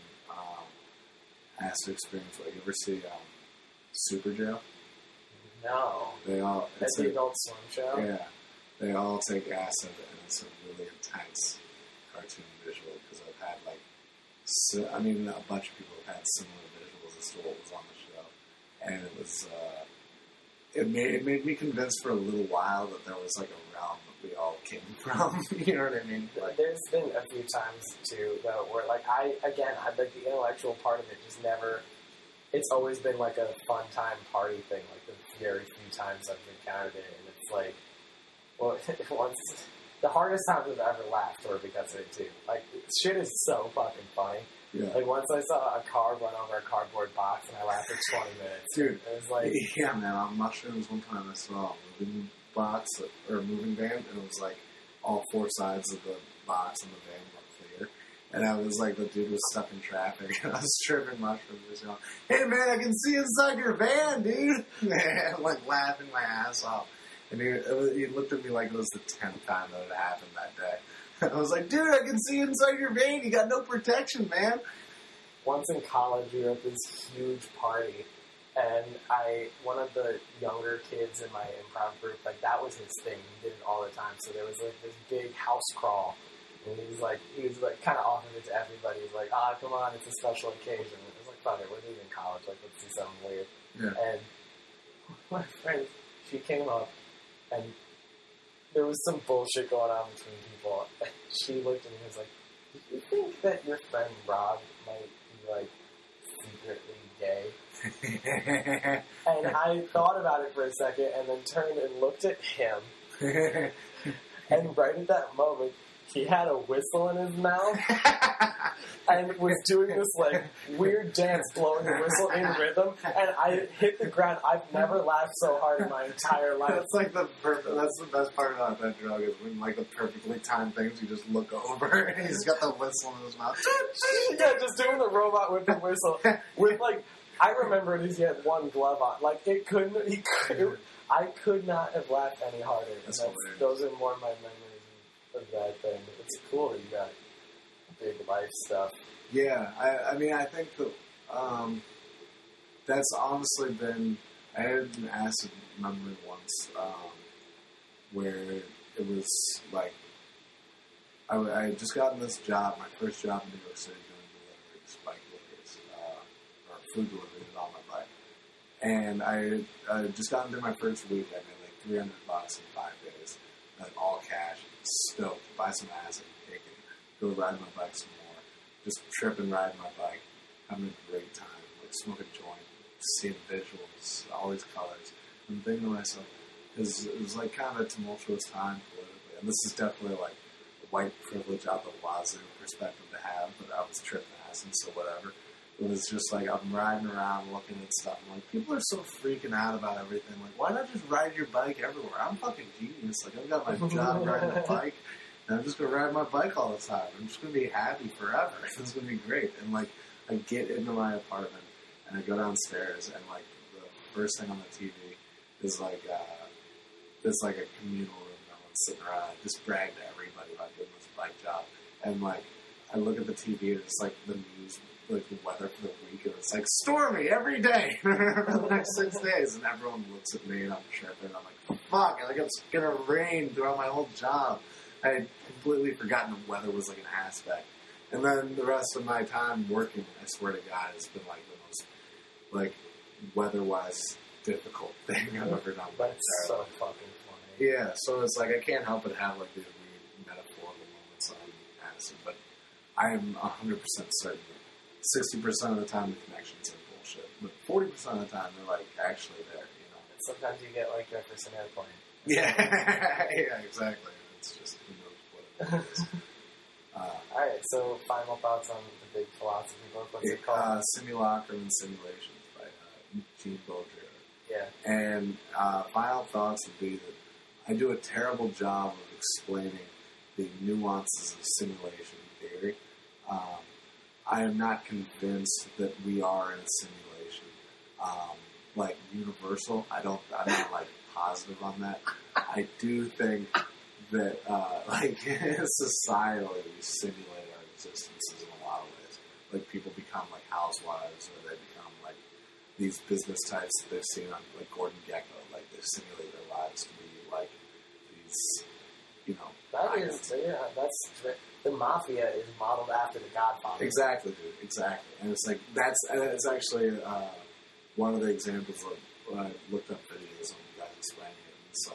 Acid experience. Like, you ever see Super Jail? No. That's the Adult Swim show? Yeah. They all take acid, and it's a really intense cartoon visual, because I've had, like, a bunch of people have had similar visuals as to what was on the show. And it was, it made me convinced for a little while that there was, like, a realm that we all came from. You know what I mean? Like, there's been a few times, too, though, where, like, I like, the intellectual part of it just never, it's always been, like, a fun time party thing, like, the very few times I've encountered it, and it's like, well, the hardest times I've ever laughed were because of it, too. Like, shit is so fucking funny. Yeah. Like, once I saw a car run over a cardboard box, and I laughed for 20 minutes. Dude. It was like... Yeah, man, on mushrooms one time I saw a moving box, or a moving van, and it was like, all 4 sides of the box and the van were clear. And I was like, the dude was stuck in traffic, and I was tripping mushrooms, just going, hey man, I can see inside your van, dude! And like, laughing my ass off. And he looked at me like it was the 10th time that it happened that day. I was like, dude, I can see inside your van. You got no protection, man. Once in college, we were at this huge party, and one of the younger kids in my improv group, like, that was his thing. He did it all the time. So there was, like, this big house crawl, and he was like, kind of offering it to everybody. He was like, come on, it's a special occasion. And it was like, fuck it, we're leaving college. Like, let's do something weird. Yeah. And my friend, she came up, and there was some bullshit going on between people. She looked at me and was like, do you think that your friend Rob might be, like, secretly gay? And I thought about it for a second and then turned and looked at him. And right at that moment, he had a whistle in his mouth and was doing this, like, weird dance, blowing the whistle in rhythm. And I hit the ground. I've never laughed so hard in my entire life. That's like that's the best part about that drug, is when, like, the perfectly timed things, you just look over and he's got the whistle in his mouth. Yeah, just doing the robot with the whistle. With, like, I remember it as he had one glove on. Like, I could not have laughed any harder. Those are more of my memories of that thing. It's cool that you got big life stuff. Yeah, I mean, I think that that's honestly been... I had an acid memory once where it was, like, I had just gotten this job, my first job in New York City, doing deliveries, bike deliveries, or food deliveries on my bike. And I just got into my first week. I made like $300 in 5 days, like all cash. Stoked, buy some acid, take it, go ride my bike some more, just trip and ride my bike, having a great time, like smoke a joint, seeing visuals, all these colors. And thinking to myself, it was like kind of a tumultuous time politically, and this is definitely like a white privilege out the wazoo perspective to have, but I was tripping acid, so whatever. It was just like I'm riding around looking at stuff. I'm like, people are so freaking out about everything. Like, why not just ride your bike everywhere? I'm fucking genius. Like, I've got my job riding a bike, and I'm just gonna ride my bike all the time. I'm just gonna be happy forever. It's gonna be great. And like, I get into my apartment and I go downstairs, and like the first thing on the TV is like there's like a communal room. No one's sitting around. I just brag to everybody about doing this bike job, and like I look at the TV and it's like the news. Like the weather for the week, and it's like stormy every day for the next 6 days, and everyone looks at me and I'm tripping. I'm like, fuck, like it's gonna rain throughout my whole job. I had completely forgotten the weather was like an aspect. And then the rest of my time working, I swear to God, it's been like the most like weather-wise difficult thing I've ever done. That's so fucking funny. Yeah, so it's like I can't help but have like these weird metaphorical moments on acid, but I am 100% certain. 60% of the time, the connections are bullshit, but 40% of the time, they're like actually there. You know. And sometimes you get like Jefferson Airplane. Yeah, yeah, exactly. It's just who knows what it is. All right. So, final thoughts on the big philosophy book. What's it called? Simulacrum and Simulations by Gene Baudrillard. Yeah. And final thoughts would be that I do a terrible job of explaining the nuances of simulation theory. I am not convinced that we are in a simulation, like universal. I'm not like positive on that. I do think that, like societally, we simulate our existences in a lot of ways. Like people become like housewives, or they become like these business types that they've seen on like Gordon Gekko. Like they simulate their lives to be like these, you know. That's the mafia is modeled after the Godfather. Exactly, dude. Exactly, and it's like it's actually one of the examples of when I looked up videos on you guys explaining it. And it's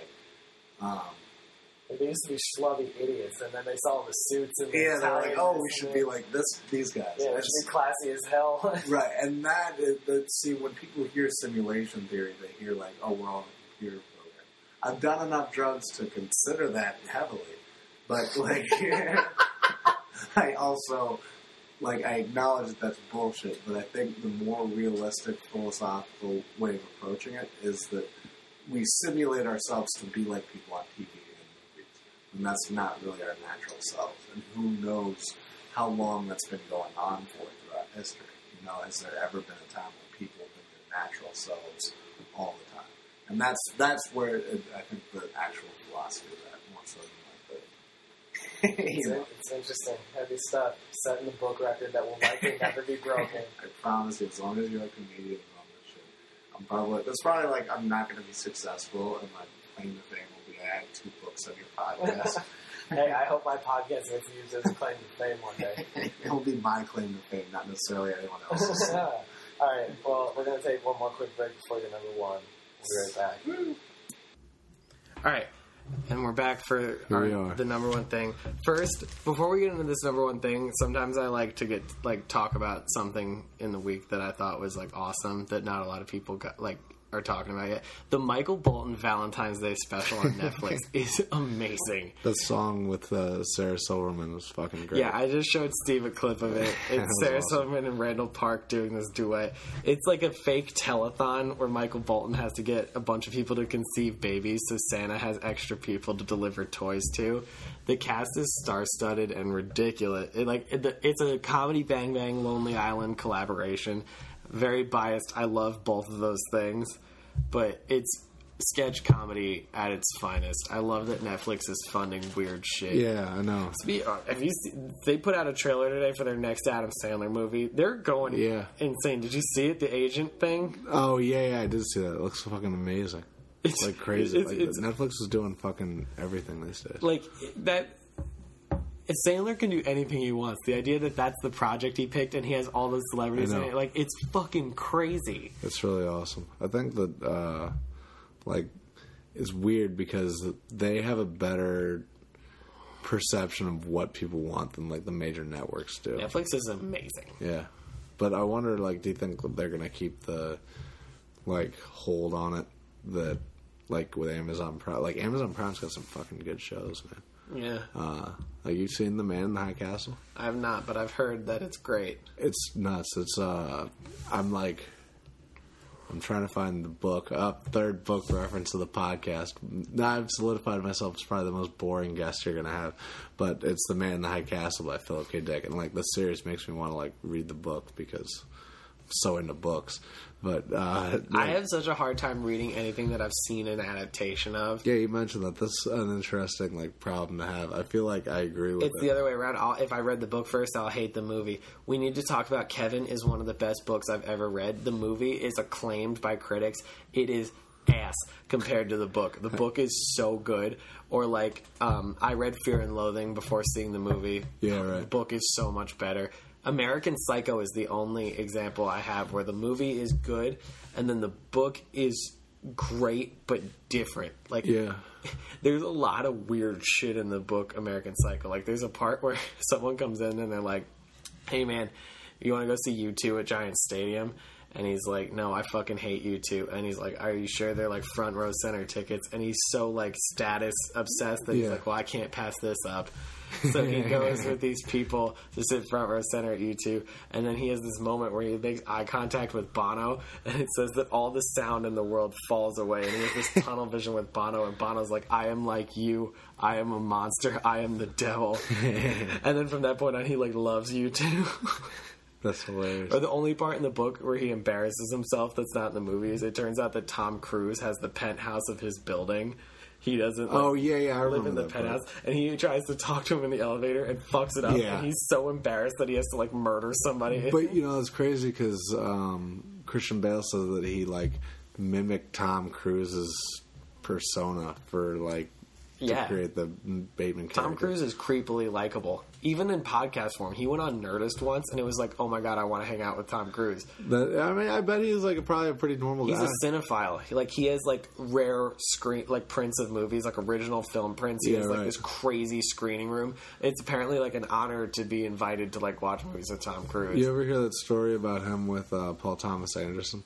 like they used to be schlubby idiots, and then they saw the suits and they're like, oh, we should be like these guys. Yeah, it should be classy as hell. Right, and see, when people hear simulation theory, they hear like, oh, we're all in a computer program. I've done enough drugs to consider that heavily, but like. I also, like, I acknowledge that that's bullshit, but I think the more realistic philosophical way of approaching it is that we simulate ourselves to be like people on TV and movies, and that's not really our natural selves. And who knows how long that's been going on for throughout history? You know, has there ever been a time where people have been their natural selves all the time? And that's where I think the actual philosophy is at, more so than It's interesting. Heavy stuff. Setting the book record that will likely never be broken. I promise you, as long as you're a comedian on this shit, that's probably like, I'm not going to be successful, and my claim to fame will be I had 2 books on your podcast. Hey, I hope my podcast gets used as a claim to fame one day. It'll be my claim to fame, not necessarily anyone else's. All right, well, we're going to take one more quick break before your number one. We'll be right back. Woo. All right. And we're back for the number one thing. First, before we get into this number one thing, sometimes I like to talk about something in the week that I thought was like awesome that not a lot of people are talking about yet. The Michael Bolton Valentine's Day special on Netflix is amazing. The song with Sarah Silverman was fucking great. Yeah, I just showed Steve a clip of it. It's Sarah Silverman and Randall Park doing this duet. It's like a fake telethon where Michael Bolton has to get a bunch of people to conceive babies so Santa has extra people to deliver toys to. The cast is star-studded and ridiculous. It's a comedy Bang Bang Lonely Island collaboration. Very biased. I love both of those things, but it's sketch comedy at its finest. I love that Netflix is funding weird shit. Yeah, I know. They put out a trailer today for their next Adam Sandler movie. They're going insane. Did you see it? The agent thing? Oh, yeah, I did see that. It looks fucking amazing. It's like crazy. Netflix is doing fucking everything these days. Like, that... Sandler can do anything he wants. The idea that that's the project he picked and he has all those celebrities in it, like, it's fucking crazy. It's really awesome. I think that, like, it's weird because they have a better perception of what people want than, like, the major networks do. Netflix is amazing. Yeah. But I wonder, like, do you think they're going to keep the, like, hold on it that, like, with Amazon Prime? Like, Amazon Prime's got some fucking good shows, man. Yeah. Have you seen The Man in the High Castle? I have not, but I've heard that it's great. It's nuts. It's, I'm trying to find the book. Third book reference to the podcast. Now I've solidified myself as probably the most boring guest you're going to have. But it's The Man in the High Castle by Philip K. Dick. And, like, the series makes me want to, like, read the book because I'm so into books. But, I have such a hard time reading anything that I've seen an adaptation of. Yeah, you mentioned that. That's an interesting, like, problem to have. I feel like I agree with it. It's the other way around. If I read the book first, I'll hate the movie. We need to talk about Kevin is one of the best books I've ever read. The movie is acclaimed by critics. It is ass compared to the book. The book is so good. Or, like, I read Fear and Loathing before seeing the movie. Yeah, right. The book is so much better. American Psycho is the only example I have where the movie is good and then the book is great but different. Like, yeah. There's a lot of weird shit in the book American Psycho. Like, there's a part where someone comes in and they're like, hey man, you want to go see U2 at Giant Stadium? And he's like, no, I fucking hate U2. And he's like, are you sure they're like front row center tickets? And he's so like status obsessed that he's like, well, I can't pass this up. So he goes with these people to sit front row center at U2, and then he has this moment where he makes eye contact with Bono, and it says that all the sound in the world falls away, and he has this tunnel vision with Bono, and Bono's like, I am like you, I am a monster, I am the devil. And then from that point on, he like loves U2. That's hilarious. Or the only part in the book where he embarrasses himself that's not in the movies, it turns out that Tom Cruise has the penthouse of his building. He doesn't I live in the penthouse. And he tries to talk to him in the elevator and fucks it up. Yeah. And he's so embarrassed that he has to, like, murder somebody. But, you know, it's crazy because Christian Bale says that he, like, mimicked Tom Cruise's persona for, like, to create the Bateman character. Tom Cruise is creepily likable. Even in podcast form. He went on Nerdist once, and it was like, oh my god, I want to hang out with Tom Cruise. I bet he's like probably a pretty normal guy. He's a cinephile. He has like rare screen, like prints of movies, like original film prints. He has like this crazy screening room. It's apparently like an honor to be invited to like watch movies with Tom Cruise. You ever hear that story about him with Paul Thomas Anderson?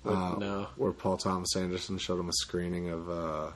No. Where Paul Thomas Anderson showed him a screening of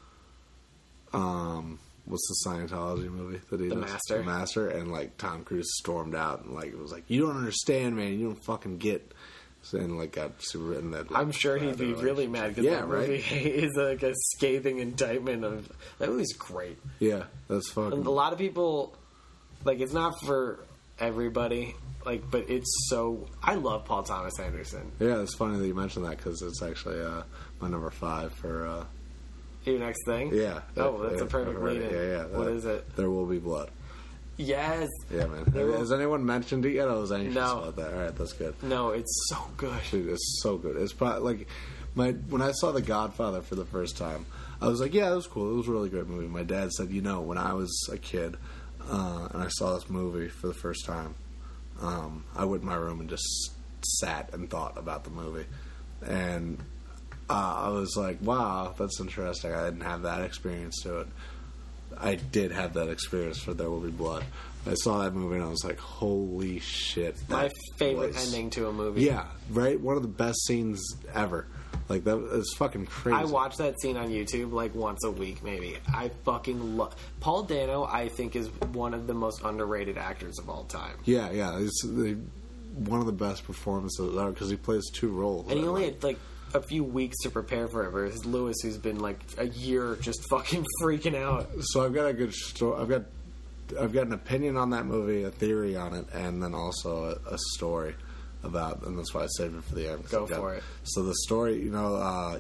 what's the Scientology movie that he does? Master. The Master, and like Tom Cruise stormed out and like it was like, you don't understand, man, you don't fucking get, and like got super written that. I'm sure he'd be really mad because that movie is like a scathing indictment of that movie's great. Yeah, that's fucking. And a lot of people like it's not for everybody. Like, but it's so. I love Paul Thomas Anderson. Yeah, it's funny that you mentioned that because it's actually my number 5 for. Your next thing? Yeah. Oh, that's a perfect lead-in. Yeah. What is it? There Will Be Blood. Yes. Yeah, man. Has anyone mentioned it yet? I was anxious about that. All right, that's good. No, it's so good. Dude, it's so good. It's probably like when I saw The Godfather for the first time, I was like, yeah, it was cool. It was a really great movie. My dad said, you know, when I was a kid and I saw this movie for the first time, I went in my room and just sat and thought about the movie. And I was like, wow, that's interesting. I didn't have that experience to it. I did have that experience for There Will Be Blood. I saw that movie and I was like, holy shit. My favorite ending to a movie. Yeah, right? One of the best scenes ever. Like, that is fucking crazy. I watch that scene on YouTube like once a week, maybe. I fucking love... Paul Dano, I think, is one of the most underrated actors of all time. Yeah. He's one of the best performances ever because he plays 2 roles. And he only had, like, a few weeks to prepare for it versus Lewis, who's been like a year just fucking freaking out. So I've got a good story. I've got an opinion on that movie, a theory on it, and then also a story about, and that's why I saved it for the end. Go for it. So the story, you know,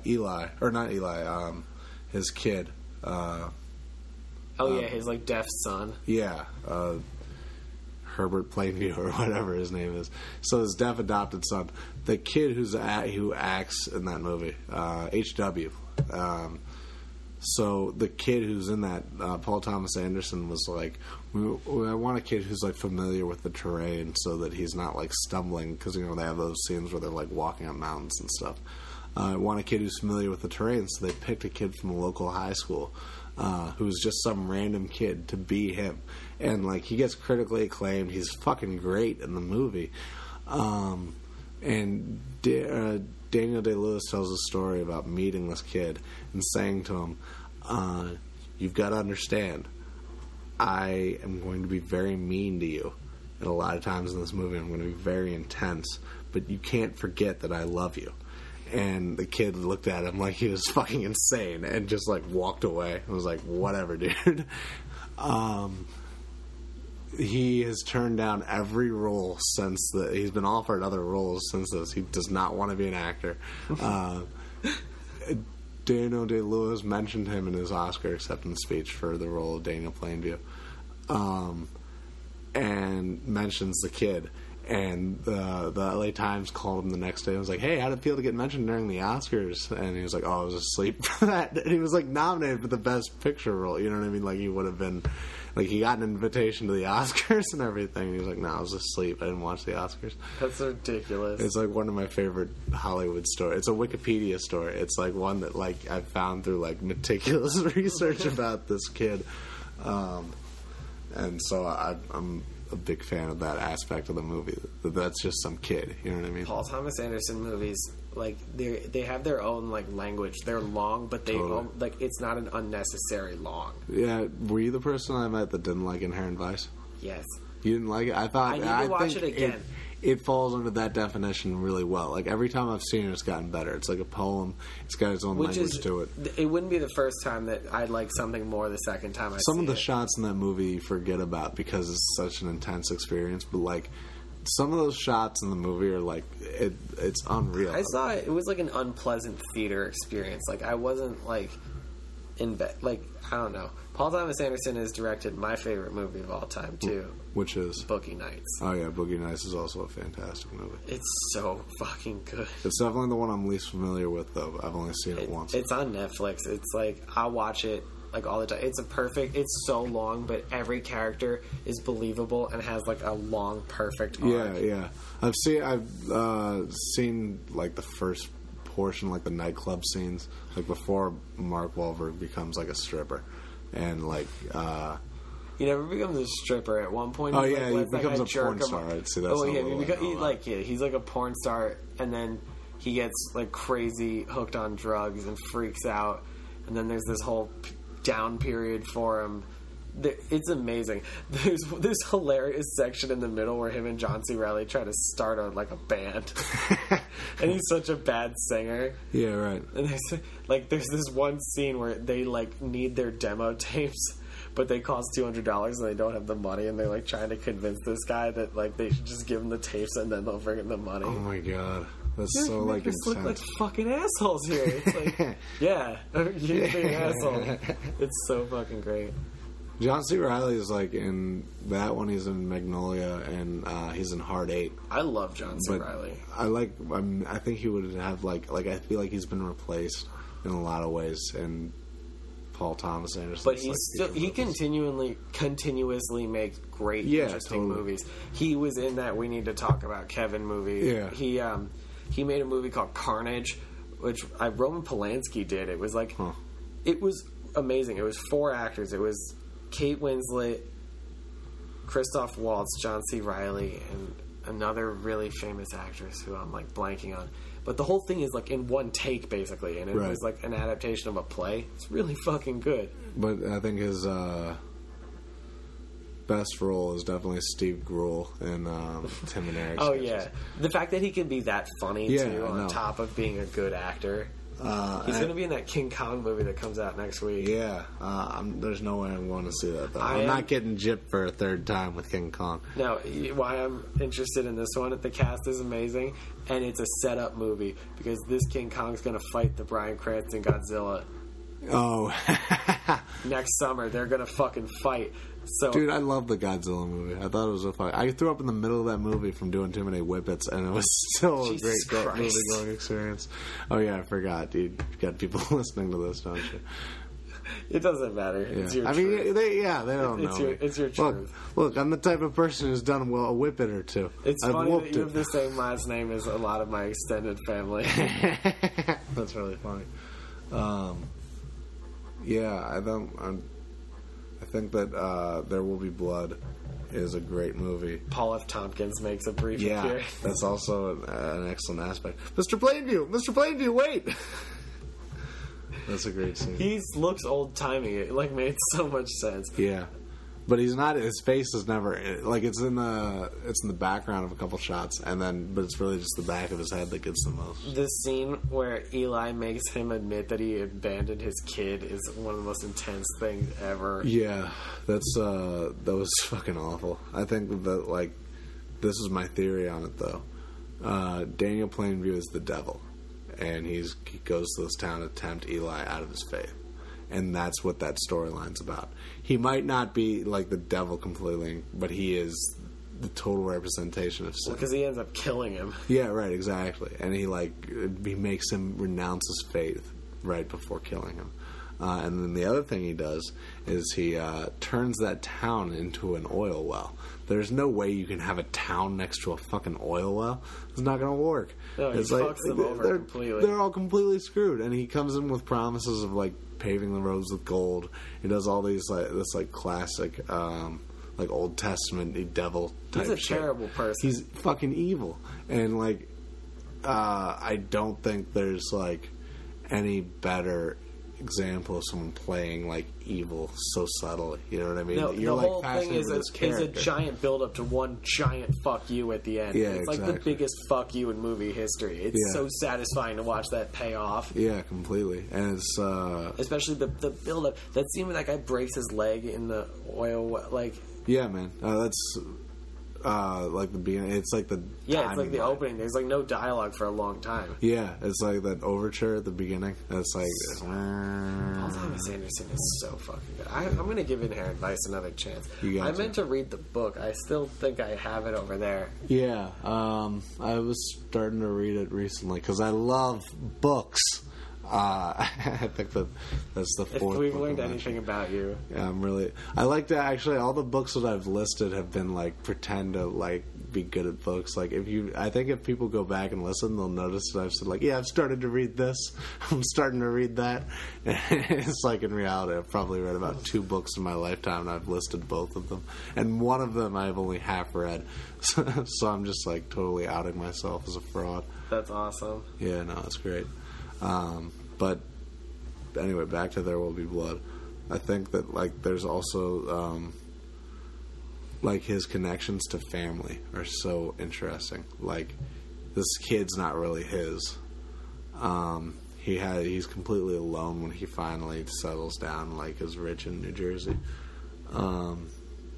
his kid. His like deaf son. Yeah. Herbert Plainview or whatever his name is. So his deaf adopted son, the kid who acts in that movie, H.W. So the kid who's in that, Paul Thomas Anderson, was like, I want a kid who's like familiar with the terrain so that he's not like stumbling, because they have those scenes where they're like walking on mountains and stuff. I want a kid who's familiar with the terrain, so they picked a kid from a local high school who's just some random kid to be him. And like he gets critically acclaimed. He's fucking great in the movie. And Daniel Day-Lewis tells a story about meeting this kid and saying to him, you've got to understand, I am going to be very mean to you. And a lot of times in this movie I'm going to be very intense, but you can't forget that I love you. And the kid looked at him like he was fucking insane and just like walked away. I was like, whatever, dude. He has turned down every role since he's been offered other roles since this. He does not want to be an actor. Daniel Day-Lewis mentioned him in his Oscar acceptance speech for the role of Daniel Plainview, and mentions the kid. And the LA Times called him the next day and was like, hey, how'd it feel to get mentioned during the Oscars? And he was like, oh, I was asleep for that. And he was like nominated for the Best Picture role. You know what I mean? Like he would have been, like he got an invitation to the Oscars and everything. He was like, no, I was asleep. I didn't watch the Oscars. That's ridiculous. It's like one of my favorite Hollywood stories. It's a Wikipedia story. It's like one that like I found through like meticulous research about this kid. And so I'm a big fan of that aspect of the movie. That's just some kid, you know what I mean? Paul Thomas Anderson movies, like they have their own like language. They're long, but they Totally. like it's not an unnecessary long. Yeah, were you the person I met that didn't like Inherent Vice? Yes. You didn't like it? I thought I need to watch think it again. It falls under that definition really well. Like every time I've seen it, it's gotten better. It's like a poem. It's got its own language to it. It wouldn't be the first time that I'd like something more the second time I see it. Some of the shots in that movie you forget about because it's such an intense experience. But like some of those shots in the movie are like it's unreal. I saw it. It was like an unpleasant theater experience. Like I wasn't like in bed. Like I don't know. Paul Thomas Anderson has directed my favorite movie of all time too, which is Boogie Nights. Oh yeah, Boogie Nights is also a fantastic movie. It's so fucking good. It's definitely the one I'm least familiar with, though. I've only seen it once. It's on Netflix. It's like I watch it like all the time. It's so long, but every character is believable and has like a long, perfect arc. Yeah. I've seen like the first portion, like the nightclub scenes, like before Mark Wahlberg becomes like a stripper, and like. He never becomes a stripper. At one point, Oh he yeah, he becomes a porn star. Right? See, that's he's like a porn star, and then he gets like crazy hooked on drugs and freaks out, and then there's this whole down period for him. It's amazing. There's this hilarious section in the middle where him and John C. Reilly try to start a band, and he's such a bad singer. Yeah, right. And there's this one scene where they like need their demo tapes, but they cost $200 and they don't have the money, and they're like trying to convince this guy that like they should just give him the tapes and then they'll bring him the money. Oh my god, that's You're so like making us look like fucking assholes here. It's like, yeah, you're being an asshole. It's so fucking great. John C. Reilly is like in that one. He's in Magnolia and he's in Hard 8. I love John C. But Reilly. I think he would have like I feel like he's been replaced in a lot of ways, and Paul Thomas Anderson. But he continuously makes great, interesting movies. He was in that We Need to Talk About Kevin movie. Yeah. He made a movie called Carnage, which Roman Polanski did. It was like it was amazing. It was 4 actors. It was Kate Winslet, Christoph Waltz, John C. Reilly, and another really famous actress who I'm like blanking on. But the whole thing is like in one take, basically, and it was like an adaptation of a play. It's really fucking good. But I think his best role is definitely Steve Grohl in Tim and Eric. Oh yeah, the fact that he can be that funny too, on no. top of being a good actor. He's going to be in that King Kong movie that comes out next week. Yeah, there's no way I'm going to see that, though. I'm not getting gypped for a third time with King Kong. No, why I'm interested in this one, the cast is amazing, and it's a setup movie, because this King Kong's going to fight the Bryan Cranston Godzilla. Oh. Next summer, they're going to fucking fight. So, dude, I love the Godzilla movie. I thought it was so funny. I threw up in the middle of that movie from doing too many whippets, and it was still a great movie-going experience. Oh yeah, I forgot, dude. You got people listening to this, don't you? It doesn't matter. It's your I truth. mean, they don't It's know. your- it's your truth. Look, I'm the type of person who's done a whippet or two. It's I've funny whooped that you it. have the same last name as a lot of my extended family. That's really funny. Yeah, I think that There Will Be Blood is a great movie. Paul F. Tompkins makes a brief Yeah, appearance. that's also an excellent aspect. Mr. Plainview, wait! That's a great scene. He looks old timey. It made so much sense. Yeah, but he's not. His face is never like it's in the background of a couple shots, but it's really just the back of his head that gets the most. This scene where Eli makes him admit that he abandoned his kid is one of the most intense things ever. Yeah, that was fucking awful. I think that this is my theory on it though. Daniel Plainview is the devil, and he goes to this town to tempt Eli out of his faith. And that's what that storyline's about. He might not be like the devil completely, but he is the total representation of sin. Because he ends up killing him. Yeah, right, exactly. And he makes him renounce his faith right before killing him. And then the other thing he does is he turns that town into an oil well. There's no way you can have a town next to a fucking oil well. It's not going to work. No, he fucks them over completely. They're all completely screwed. And he comes in with promises of paving the roads with gold. He does all these this classic Old Testament devil type He's a shit. terrible person. He's fucking evil. And I don't think there's any better example of someone playing evil so subtly. You know what I mean? No, You're the whole thing fascinated is with this a character. giant build up to one giant fuck you at the end. Yeah, it's the exactly. biggest fuck you in movie history. It's Yeah. so satisfying to watch that pay off. Yeah, completely. And it's Especially the build up. That scene where that guy breaks his leg in the oil, yeah, man. That's the beginning. It's the yeah, it's the timing. opening. There's no dialogue for a long time. Yeah, it's that overture at the beginning. It's Paul Thomas Anderson is so fucking good. I'm going to give Inherent Vice another chance. I meant to read the book. I still think I have it over there. Yeah, I was starting to read it recently because I love books. I think that's the fourth. If we've book learned I anything mentioned. about you, Yeah, I like to actually. All the books that I've listed have been pretend to be good at books. I think if people go back and listen, they'll notice that I've said I've started to read this. I'm starting to read that. It's in reality, I've probably read about 2 books in my lifetime, and I've listed both of them. And one of them I've only half read, so I'm just totally outing myself as a fraud. that's awesome. Yeah, no, it's great. But anyway, back to There Will Be Blood. I think that there's also his connections to family are so interesting. This kid's not really his. He's completely alone when he finally settles down, is rich in New Jersey, and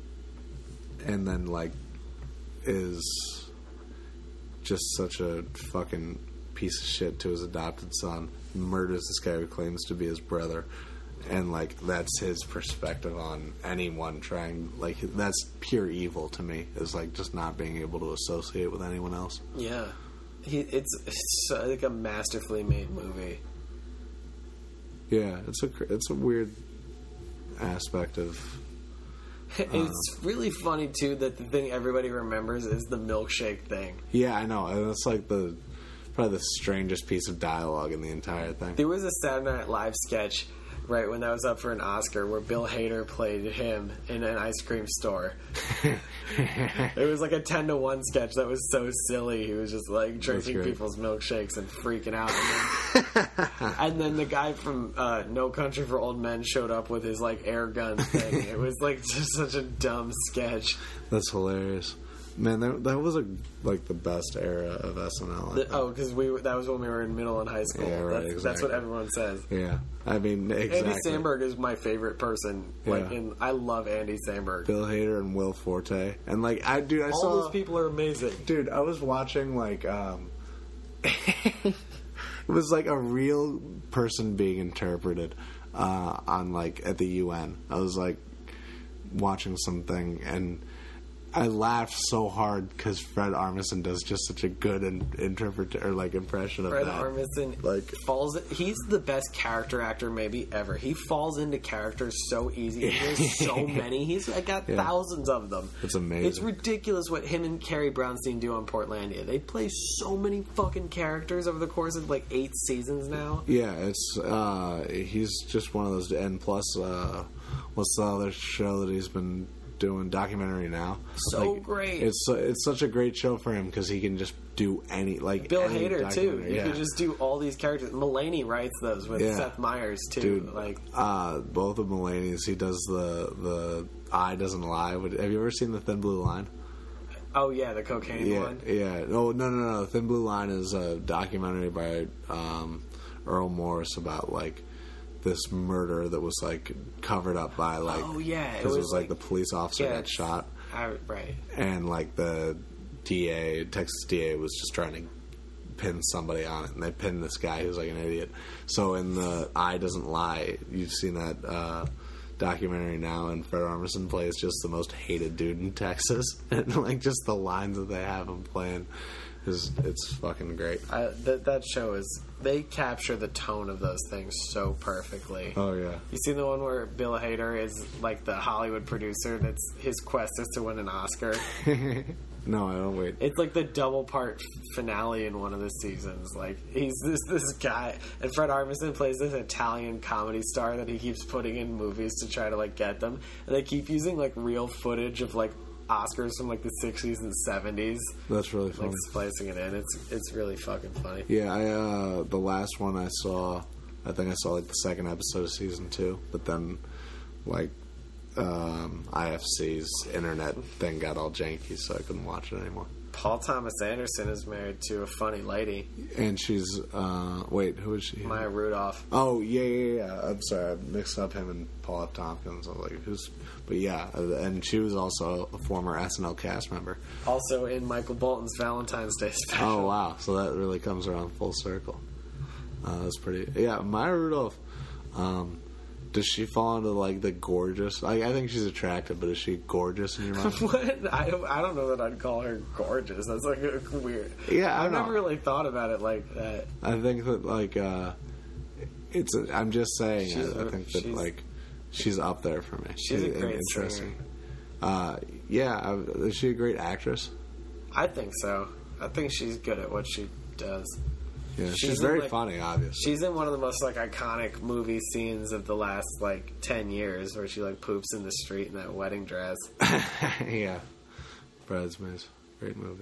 then is just such a fucking piece of shit to his adopted son, murders this guy who claims to be his brother, and that's his perspective on anyone trying, that's pure evil to me, is just not being able to associate with anyone else. Yeah, it's a masterfully made movie. Yeah, it's a weird aspect of. It's really funny too that the thing everybody remembers is the milkshake thing. Yeah, I know, and it's probably the strangest piece of dialogue in the entire thing. There was a Saturday Night Live sketch right when that was up for an Oscar where Bill Hader played him in an ice cream store. It was a 10-to-1 sketch that was so silly. He was just drinking people's milkshakes and freaking out. And then the guy from No Country for Old Men showed up with his air gun thing. It was just such a dumb sketch. That's hilarious. Man, that was the best era of SNL. Because that was when we were in middle and high school. Yeah, right, That's what everyone says. Yeah, I mean, exactly. Andy Samberg is my favorite person. I love Andy Samberg. Bill Hader and Will Forte, and I all saw those people are amazing. Dude, I was watching it was a real person being interpreted on at the UN. I was watching something and. I laughed so hard because Fred Armisen does just such a good impression of Fred that. Armisen he's the best character actor maybe ever. He falls into characters so easy. There's so many. He's got thousands of them. It's amazing. It's ridiculous what him and Carrie Brownstein do on Portlandia. They play so many fucking characters over the course of 8 seasons now. Yeah, it's he's just one of those. And plus, what's the other show that he's been doing? Documentary Now. So great. It's such a great show for him because he can just do any Bill Hader too. Yeah. He can just do all these characters. Mulaney writes those with Seth Meyers too. Dude, both of Mulaney's. He does the Eye Doesn't Lie. Have you ever seen The Thin Blue Line? Oh yeah, the cocaine one. Yeah. Oh no. Thin Blue Line is a documentary by Earl Morris about this murder that was covered up by because it was the police officer got shot. Right. And the Texas DA was just trying to pin somebody on it, and they pinned this guy who's an idiot. So in the Eye Doesn't Lie, you've seen that documentary now, and Fred Armisen plays just the most hated dude in Texas, and just the lines that they have him playing it's fucking great. That show is, they capture the tone of those things so perfectly. Oh yeah. You seen the one where Bill Hader is the Hollywood producer that's his quest is to win an Oscar? No, I don't. Wait. It's the double part finale in one of the seasons. He's this guy, and Fred Armisen plays this Italian comedy star that he keeps putting in movies to try to get them, and they keep using real footage of Oscars from the 60s and 70s. That's really funny. Splicing it in. It's really fucking funny. Yeah, the last one I saw, I think I saw the second episode of season 2, but then IFC's internet thing got all janky, so I couldn't watch it anymore. Paul Thomas Anderson is married to a funny lady. And she's, who is she? Maya Rudolph. Oh, yeah. I'm sorry, I mixed up him and Paul F. Tompkins. I was who's... But yeah, and she was also a former SNL cast member. Also in Michael Bolton's Valentine's Day special. Oh, wow. So that really comes around full circle. That's pretty... Yeah, Maya Rudolph, does she fall into the gorgeous? I think she's attractive, but is she gorgeous in your mind? What? I don't know that I'd call her gorgeous. That's a weird. Yeah, I've never really thought about it like that. I think that it's. I'm just saying. I think that she's up there for me. She's a great interesting. singer. Is she a great actress? I think so. I think she's good at what she does. Yeah, she's very funny, obviously. She's in one of the most iconic movie scenes of the last 10 years, where she poops in the street in that wedding dress. Yeah, Bridesmaids, great movie.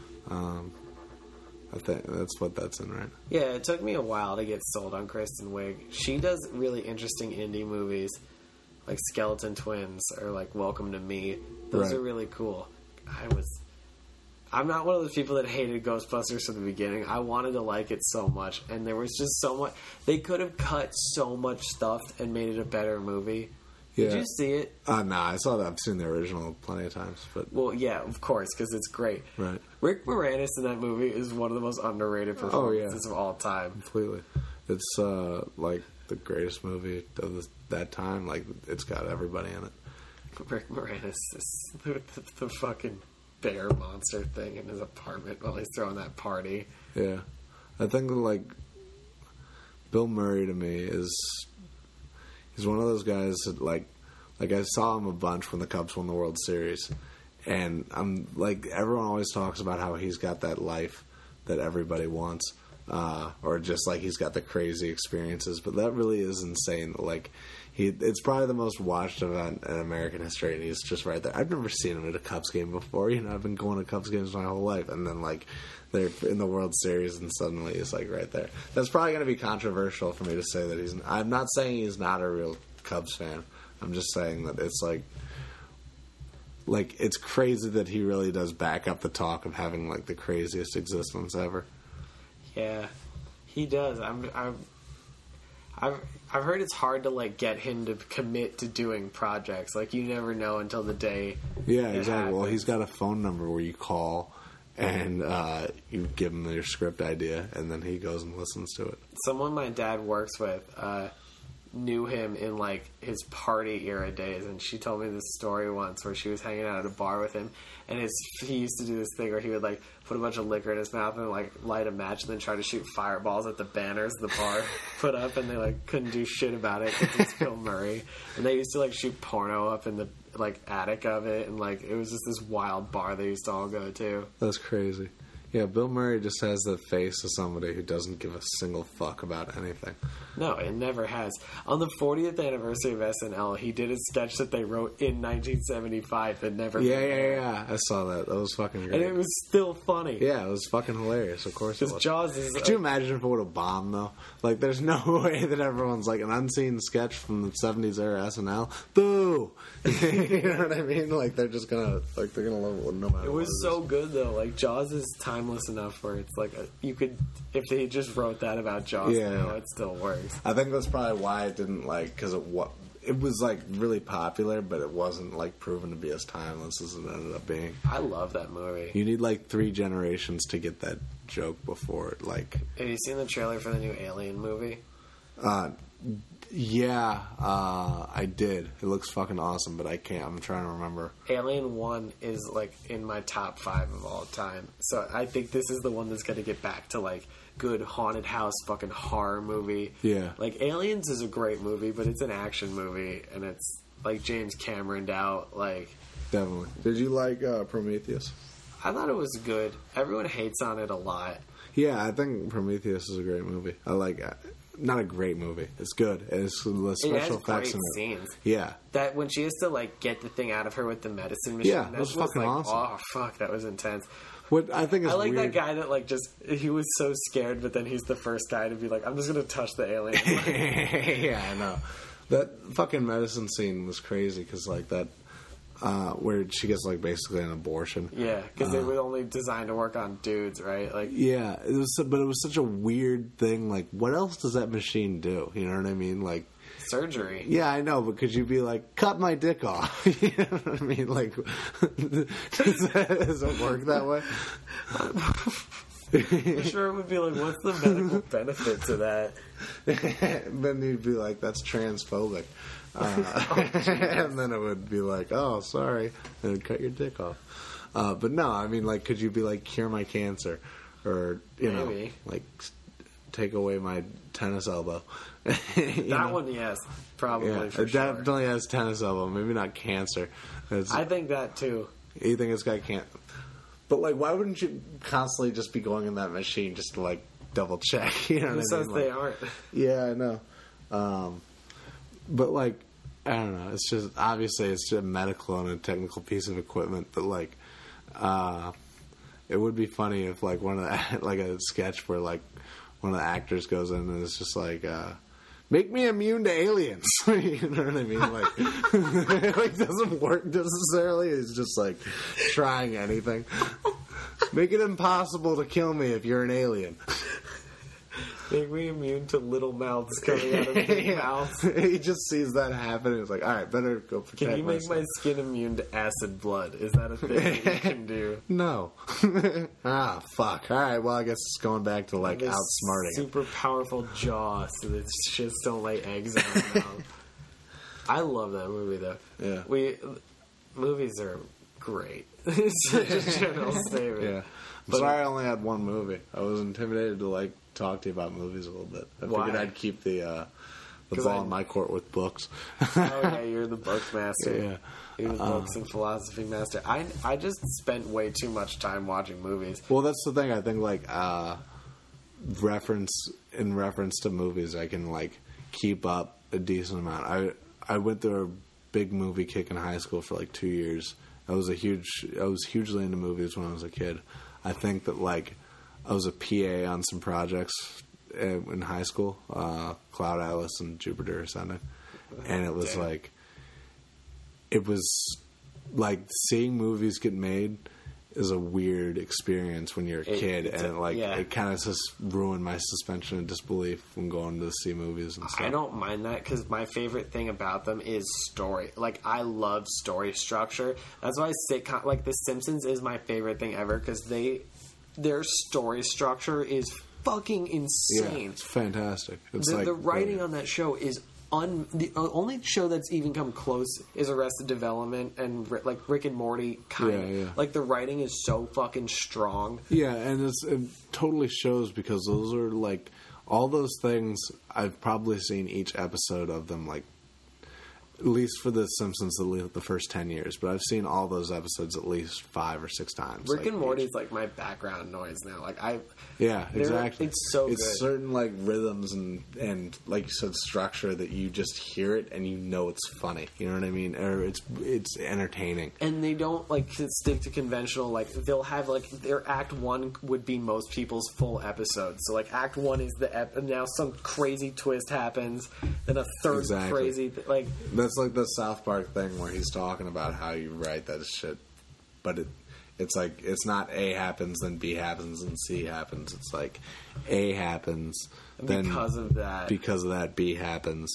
I think that's in, right? Yeah, it took me a while to get sold on Kristen Wiig. She does really interesting indie movies, like Skeleton Twins or Welcome to Me. Those are really cool. I'm not one of those people that hated Ghostbusters from the beginning. I wanted to like it so much, and there was just so much. They could have cut so much stuff and made it a better movie. Yeah. Did you see it? Nah, I saw that. I've seen the original plenty of times. But yeah, of course, because it's great. Right. Rick Moranis in that movie is one of the most underrated performances of all time. Completely. It's the greatest movie of that time. It's got everybody in it. Rick Moranis is the fucking bear monster thing in his apartment while he's throwing that party. Yeah. I think Bill Murray to me he's one of those guys that I saw him a bunch when the Cubs won the World Series, and I'm everyone always talks about how he's got that life that everybody wants, or just he's got the crazy experiences, but that really is insane. It's probably the most watched event in American history, and he's just right there. I've never seen him at a Cubs game before. I've been going to Cubs games my whole life, and then they're in the World Series, and suddenly he's right there. That's probably going to be controversial for me to say that he's. I'm not saying he's not a real Cubs fan. I'm just saying that it's it's crazy that he really does back up the talk of having the craziest existence ever. Yeah, he does. I've heard it's hard to get him to commit to doing projects. You never know until the day. Yeah, exactly. Well, he's got a phone number where you call and you give him your script idea, and then he goes and listens to it. Someone my dad works with, knew him in like his party era days, and she told me this story once where she was hanging out at a bar with him, and he used to do this thing where he would like put a bunch of liquor in his mouth and like light a match and then try to shoot fireballs at the banners the bar put up, and they like couldn't do shit about it because it's Bill Murray, and they used to like shoot porno up in the like attic of it, and like it was just this wild bar they used to all go to. That's crazy. Yeah, Bill Murray just has the face of somebody who doesn't give a single fuck about anything. No, it never has. On the 40th anniversary of SNL, he did a sketch that they wrote in 1975 that never... Yeah. I saw that. That was fucking great. And it was still funny. Yeah, it was fucking hilarious. Of course it was. Because Jaws is... Could you imagine if it would have bombed, though? Like, there's no way that everyone's like, an unseen sketch from the 70s era SNL. Boo! You know what I mean? Like, they're just gonna... Like, they're gonna love it no matter what. It was so good, though. Like, Jaws is timeless enough where it's like... you could... If they just wrote that about Jaws now, it still works. I think that's probably why it didn't, like... Because it was, like, really popular, but it wasn't, like, proven to be as timeless as it ended up being. I love that movie. You need, like, 3 generations to get that joke before it, like... Have you seen the trailer for the new Alien movie? Yeah, I did. It looks fucking awesome, but I can't. I'm trying to remember. Alien 1 is, like, in my top 5 of all time. So I think this is the one that's going to get back to, like, good haunted house fucking horror movie. Yeah. Like, Aliens is a great movie, but it's an action movie, and it's, like, James Cameron'd out, like... Definitely. Did you like Prometheus? I thought it was good. Everyone hates on it a lot. Yeah, I think Prometheus is a great movie. I like it. Not a great movie. It's good. It's the special effects in it. Scenes. Yeah. That when she has to like get the thing out of her with the medicine machine. Yeah, that was fucking like, awesome. Oh fuck, that was intense. What I think is I like weird. that guy that like just he was so scared, but then he's the first guy to be like, I'm just gonna touch the alien. Yeah, I know. That fucking medicine scene was crazy because like that. Where she gets like basically an abortion. Yeah, because they were only designed to work on dudes, right? Like, yeah, it was, but it was such a weird thing. Like, what else does that machine do? You know what I mean? Like surgery. Yeah, I know, but could you be like, cut my dick off? You know what I mean? Like, does it work that way? I'm sure it would be like, what's the medical benefit to that? Then you'd be like, that's transphobic. And then it would be like, oh, sorry, and it'd cut your dick off. But no, I mean, like, could you be like, cure my cancer? Or, you know, like, take away my tennis elbow. That one, yes, probably for it definitely has tennis elbow, maybe not cancer. I think that too. You think it's got cancer? But, like, why wouldn't you constantly just be going in that machine just to, like, double check? You know what I mean? Who says like, they aren't? Yeah, I know. But, like, I don't know. It's just, obviously, it's just a medical and a technical piece of equipment. But, like, it would be funny if, like, one of the, like, a sketch where, like, one of the actors goes in and it's just like, make me immune to aliens. You know what I mean? Like, it like, doesn't work necessarily. It's just like trying anything. Make it impossible to kill me if you're an alien. Make me immune to little mouths coming out of big mouths. He just sees that happen and he's like, alright, better go protect myself. Can you make my skin immune to acid blood? Is that a thing that you can do? No. Fuck. Alright, well, I guess it's going back to, like, outsmarting super powerful jaw so that shits don't lay eggs in my mouth. I love that movie, though. Yeah. Movies are great. It's such a general statement. Yeah. I'm sorry I only had one movie. I was intimidated to, like, talk to you about movies a little bit. I figured I'd keep the ball in my court with books. Oh, yeah, you're the book master. Yeah. You're the books and philosophy master. I just spent way too much time watching movies. Well, that's the thing. I think, like, reference to movies, I can, like, keep up a decent amount. I went through a big movie kick in high school for, like, 2 years. I was hugely into movies when I was a kid. I think that, like, I was a PA on some projects in high school, Cloud Atlas and Jupiter Ascending, and it was seeing movies get made is a weird experience when you're a kid, and it kind of just ruined my suspension of disbelief when going to see movies and stuff. I don't mind that because my favorite thing about them is story. Like, I love story structure. That's why sitcom, like The Simpsons, is my favorite thing ever because their story structure is fucking insane. Yeah, it's fantastic. It's the writing on that show is the only show that's even come close is Arrested Development and like Rick and Morty. Yeah. Like the writing is so fucking strong. Yeah, and it totally shows because those are like all those things. I've probably seen each episode of them like. At least for The Simpsons, the first 10 years. But I've seen all those episodes at least 5 or 6 times. Rick and Morty is like my background noise now. Like yeah, exactly. It's so good. It's certain like rhythms and like you said, structure that you just hear it and you know it's funny. You know what I mean? Or it's entertaining. And they don't like stick to conventional. Like they'll have like their Act 1 would be most people's full episode. So like Act 1 is and now some crazy twist happens. Then a third crazy like. That's like the South Park thing where he's talking about how you write that shit, but it's like it's not A happens, then B happens, and C happens. It's like A happens, then because of that B happens,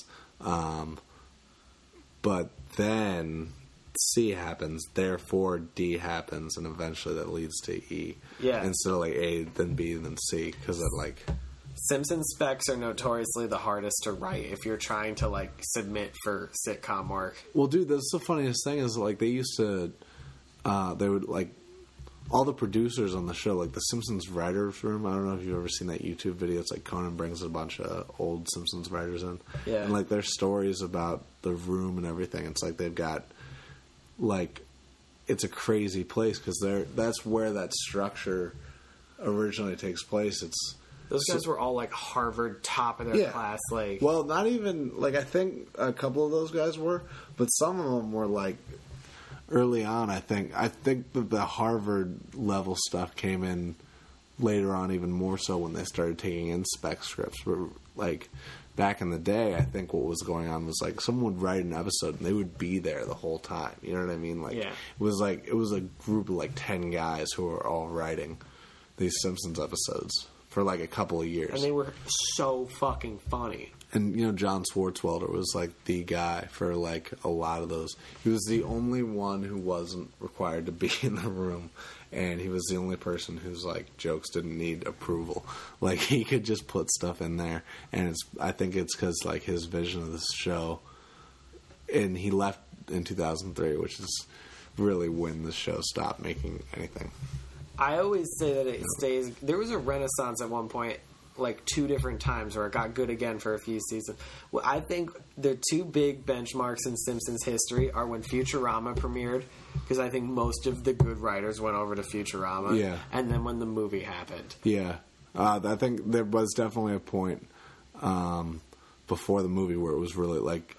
but then C happens, therefore D happens, and eventually that leads to E. Yeah. Instead of like A, then B, then C, because it like. Simpsons specs are notoriously the hardest to write if you're trying to like submit for sitcom work. Well, dude, that's the funniest thing is like they used to, they would like all the producers on the show, like the Simpsons writers room. I don't know if you've ever seen that YouTube video. It's like Conan brings a bunch of old Simpsons writers in, yeah, and like their stories about the room and everything. It's like they've got like it's a crazy place because that's where that structure originally takes place. Those guys were all like Harvard, top of their class. Like, well, not even like I think a couple of those guys were, but some of them were like early on. I think that the Harvard level stuff came in later on, even more so when they started taking in spec scripts. But like back in the day, I think what was going on was like someone would write an episode and they would be there the whole time. You know what I mean? Like it was a group of like 10 guys who were all writing these Simpsons episodes. For like a couple of years. And they were so fucking funny. And, you know, John Swartzwelder was like the guy for like a lot of those. He was the only one who wasn't required to be in the room. And he was the only person whose like jokes didn't need approval. Like he could just put stuff in there. And I think it's because like his vision of this show. And he left in 2003, which is really when the show stopped making anything. I always say that it stays. There was a renaissance at one point, like 2 different times, where it got good again for a few seasons. Well, I think the 2 big benchmarks in Simpsons history are when Futurama premiered, because I think most of the good writers went over to Futurama. Yeah. And then when the movie happened. Yeah. I think there was definitely a point before the movie where it was really like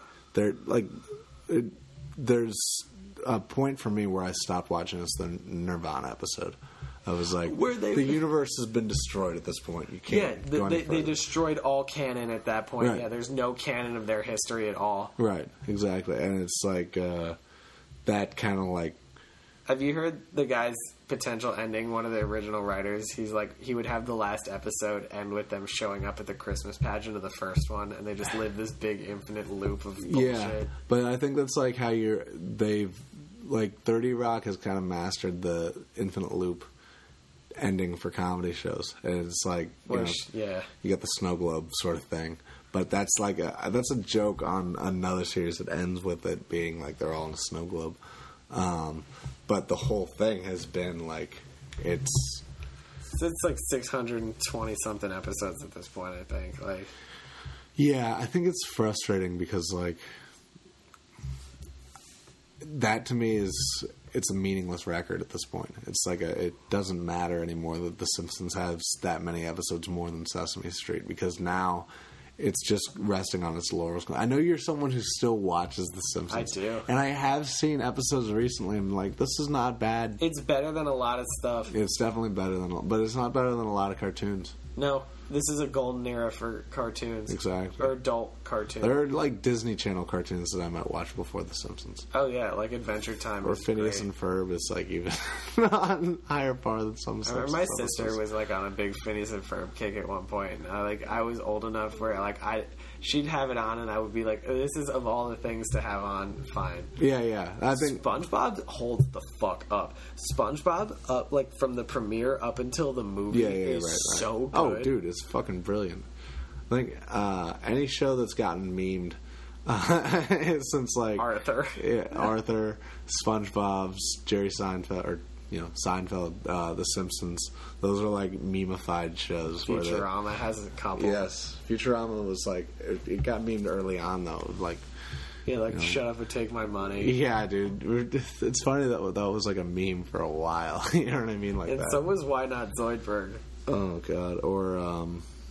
there's a point for me where I stopped watching this the Nirvana episode. I was like, the universe has been destroyed at this point. You can't go any further. They destroyed all canon at that point. Right. Yeah, there's no canon of their history at all. Right, exactly. And it's like that kind of like... Have you heard the guy's potential ending? One of the original writers, he's like, he would have the last episode end with them showing up at the Christmas pageant of the first one, and they just live this big infinite loop of bullshit. Yeah, but I think that's like how they've... Like, 30 Rock has kind of mastered the infinite loop ending for comedy shows. And it's like, you got the snow globe sort of thing. But that's like that's a joke on another series that ends with it being like they're all in a snow globe. But the whole thing has been like, it's like 620 something episodes at this point, I think. Like, yeah, I think it's frustrating because like that to me it's a meaningless record at this point. It's like it doesn't matter anymore that The Simpsons has that many episodes more than Sesame Street, because now it's just resting on its laurels. I know you're someone who still watches The Simpsons. I do. And I have seen episodes recently and I'm like, this is not bad. It's better than a lot of stuff. It's definitely better but it's not better than a lot of cartoons. No, this is a golden era for cartoons. Exactly. Or adult cartoons. There are like Disney Channel cartoons that I might watch before The Simpsons. Oh yeah, like Adventure Time. Or Phineas and Ferb is like even on higher par than some stuff. My sister was like on a big Phineas and Ferb kick at one point. And I was old enough where like she'd have it on and I would be like, oh, this is of all the things to have on, fine. Yeah. I think SpongeBob holds the fuck up. SpongeBob up like from the premiere up until the movie is so good. Oh, dude, it's fucking brilliant. Like any show that's gotten memed, since like Arthur. Yeah, Arthur, SpongeBob's, Jerry Seinfeld, or Seinfeld, The Simpsons. Those are like memeified shows. Futurama has a couple. Yes, Futurama was like it got memed early on though. Like shut up and take my money. Yeah, dude. It's funny that was like a meme for a while. You know what I mean? Like and that. so was Why Not Zoidberg. Oh god. Or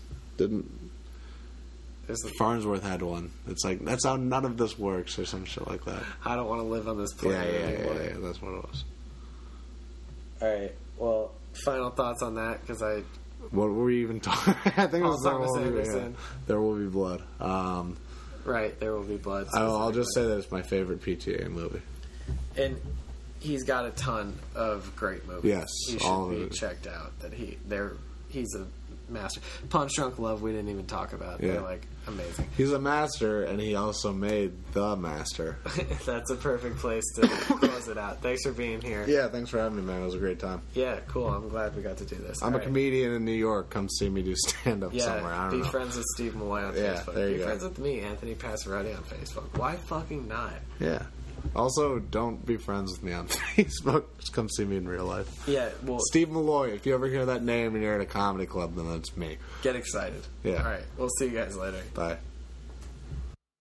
Farnsworth had one. It's like that's how none of this works or some shit like that. I don't want to live on this planet anymore. Yeah. That's what it was. All right. Well, final thoughts on that because What were we even talking? I think it was There Will Be Blood. Right, There Will Be Blood. I'll just say that it's my favorite PTA movie. And he's got a ton of great movies. Yes, he should be checked out. He's a master. Punch Drunk Love we didn't even talk about. Yeah. They're like amazing. He's a master, and he also made The Master. That's a perfect place to close it out. Thanks for being here. Yeah, thanks for having me, man. It was a great time. Yeah, cool. I'm glad we got to do this. I'm a comedian in New York. Come see me do stand-up somewhere. I don't know. Be friends with Steve Malloy on Facebook. There you be go. friends with me, Anthony Passarotti, on Facebook. Why fucking not? Yeah. Also, don't be friends with me on Facebook. Just come see me in real life. Yeah, well... Steve Malloy. If you ever hear that name and you're at a comedy club, then that's me. Get excited. Yeah. All right. We'll see you guys later. Bye.